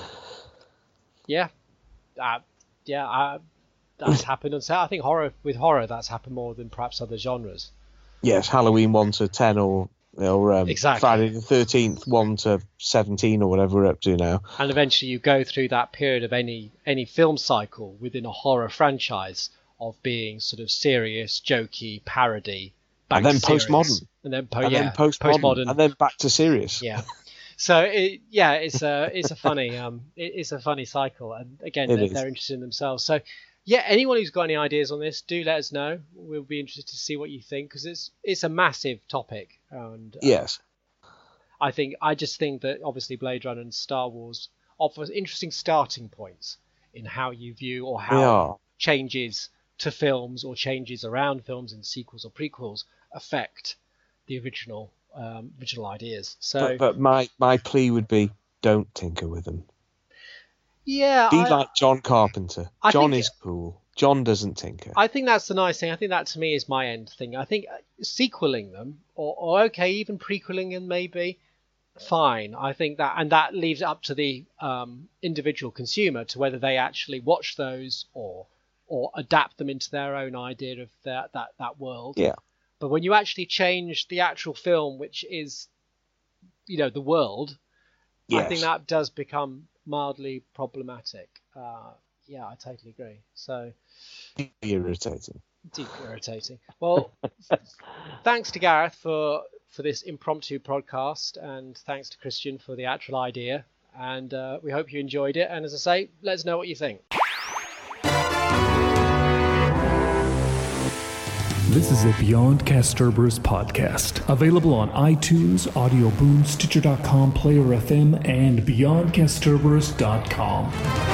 Yeah, uh, yeah, uh, that's happened on set. I think horror with horror that's happened more than perhaps other genres. Yes, Halloween one to ten, or or um, exactly. Friday the thirteenth one to seventeen, or whatever we're up to now. And eventually you go through that period of any any film cycle within a horror franchise of being sort of serious, jokey, parody, back and then to serious, postmodern, and then po- and yeah, then postmodern, postmodern, and then back to serious. Yeah. So it, yeah, it's a it's a funny um it, it's a funny cycle, and again they're, they're interested in themselves. So yeah, anyone who's got any ideas on this, do let us know. We'll be interested to see what you think, because it's it's a massive topic, and uh, yes, I think I just think that obviously Blade Runner and Star Wars offer interesting starting points in how you view or how changes to films or changes around films in sequels or prequels affect the original um, original ideas. So, but, but my my plea would be, don't tinker with them. Yeah, be I, like John Carpenter. I John think, is cool. John doesn't tinker. I think that's the nice thing. I think that to me is my end thing. I think sequeling them, or, or okay, even prequeling them maybe, fine. I think that, and that leaves it up to the um, individual consumer to whether they actually watch those or or adapt them into their own idea of that that that world. Yeah. But when you actually change the actual film, which is, you know, the world, yes. I think that does become mildly problematic. Uh, yeah, I totally agree. So deeply irritating. Deeply irritating. Well, thanks to Gareth for for this impromptu podcast, and thanks to Christian for the actual idea. And uh, we hope you enjoyed it. And as I say, let us know what you think. This is a Beyond Castorber's podcast, available on iTunes, Audio Boom, Stitcher dot com, Player F M, and beyond castorbers dot com.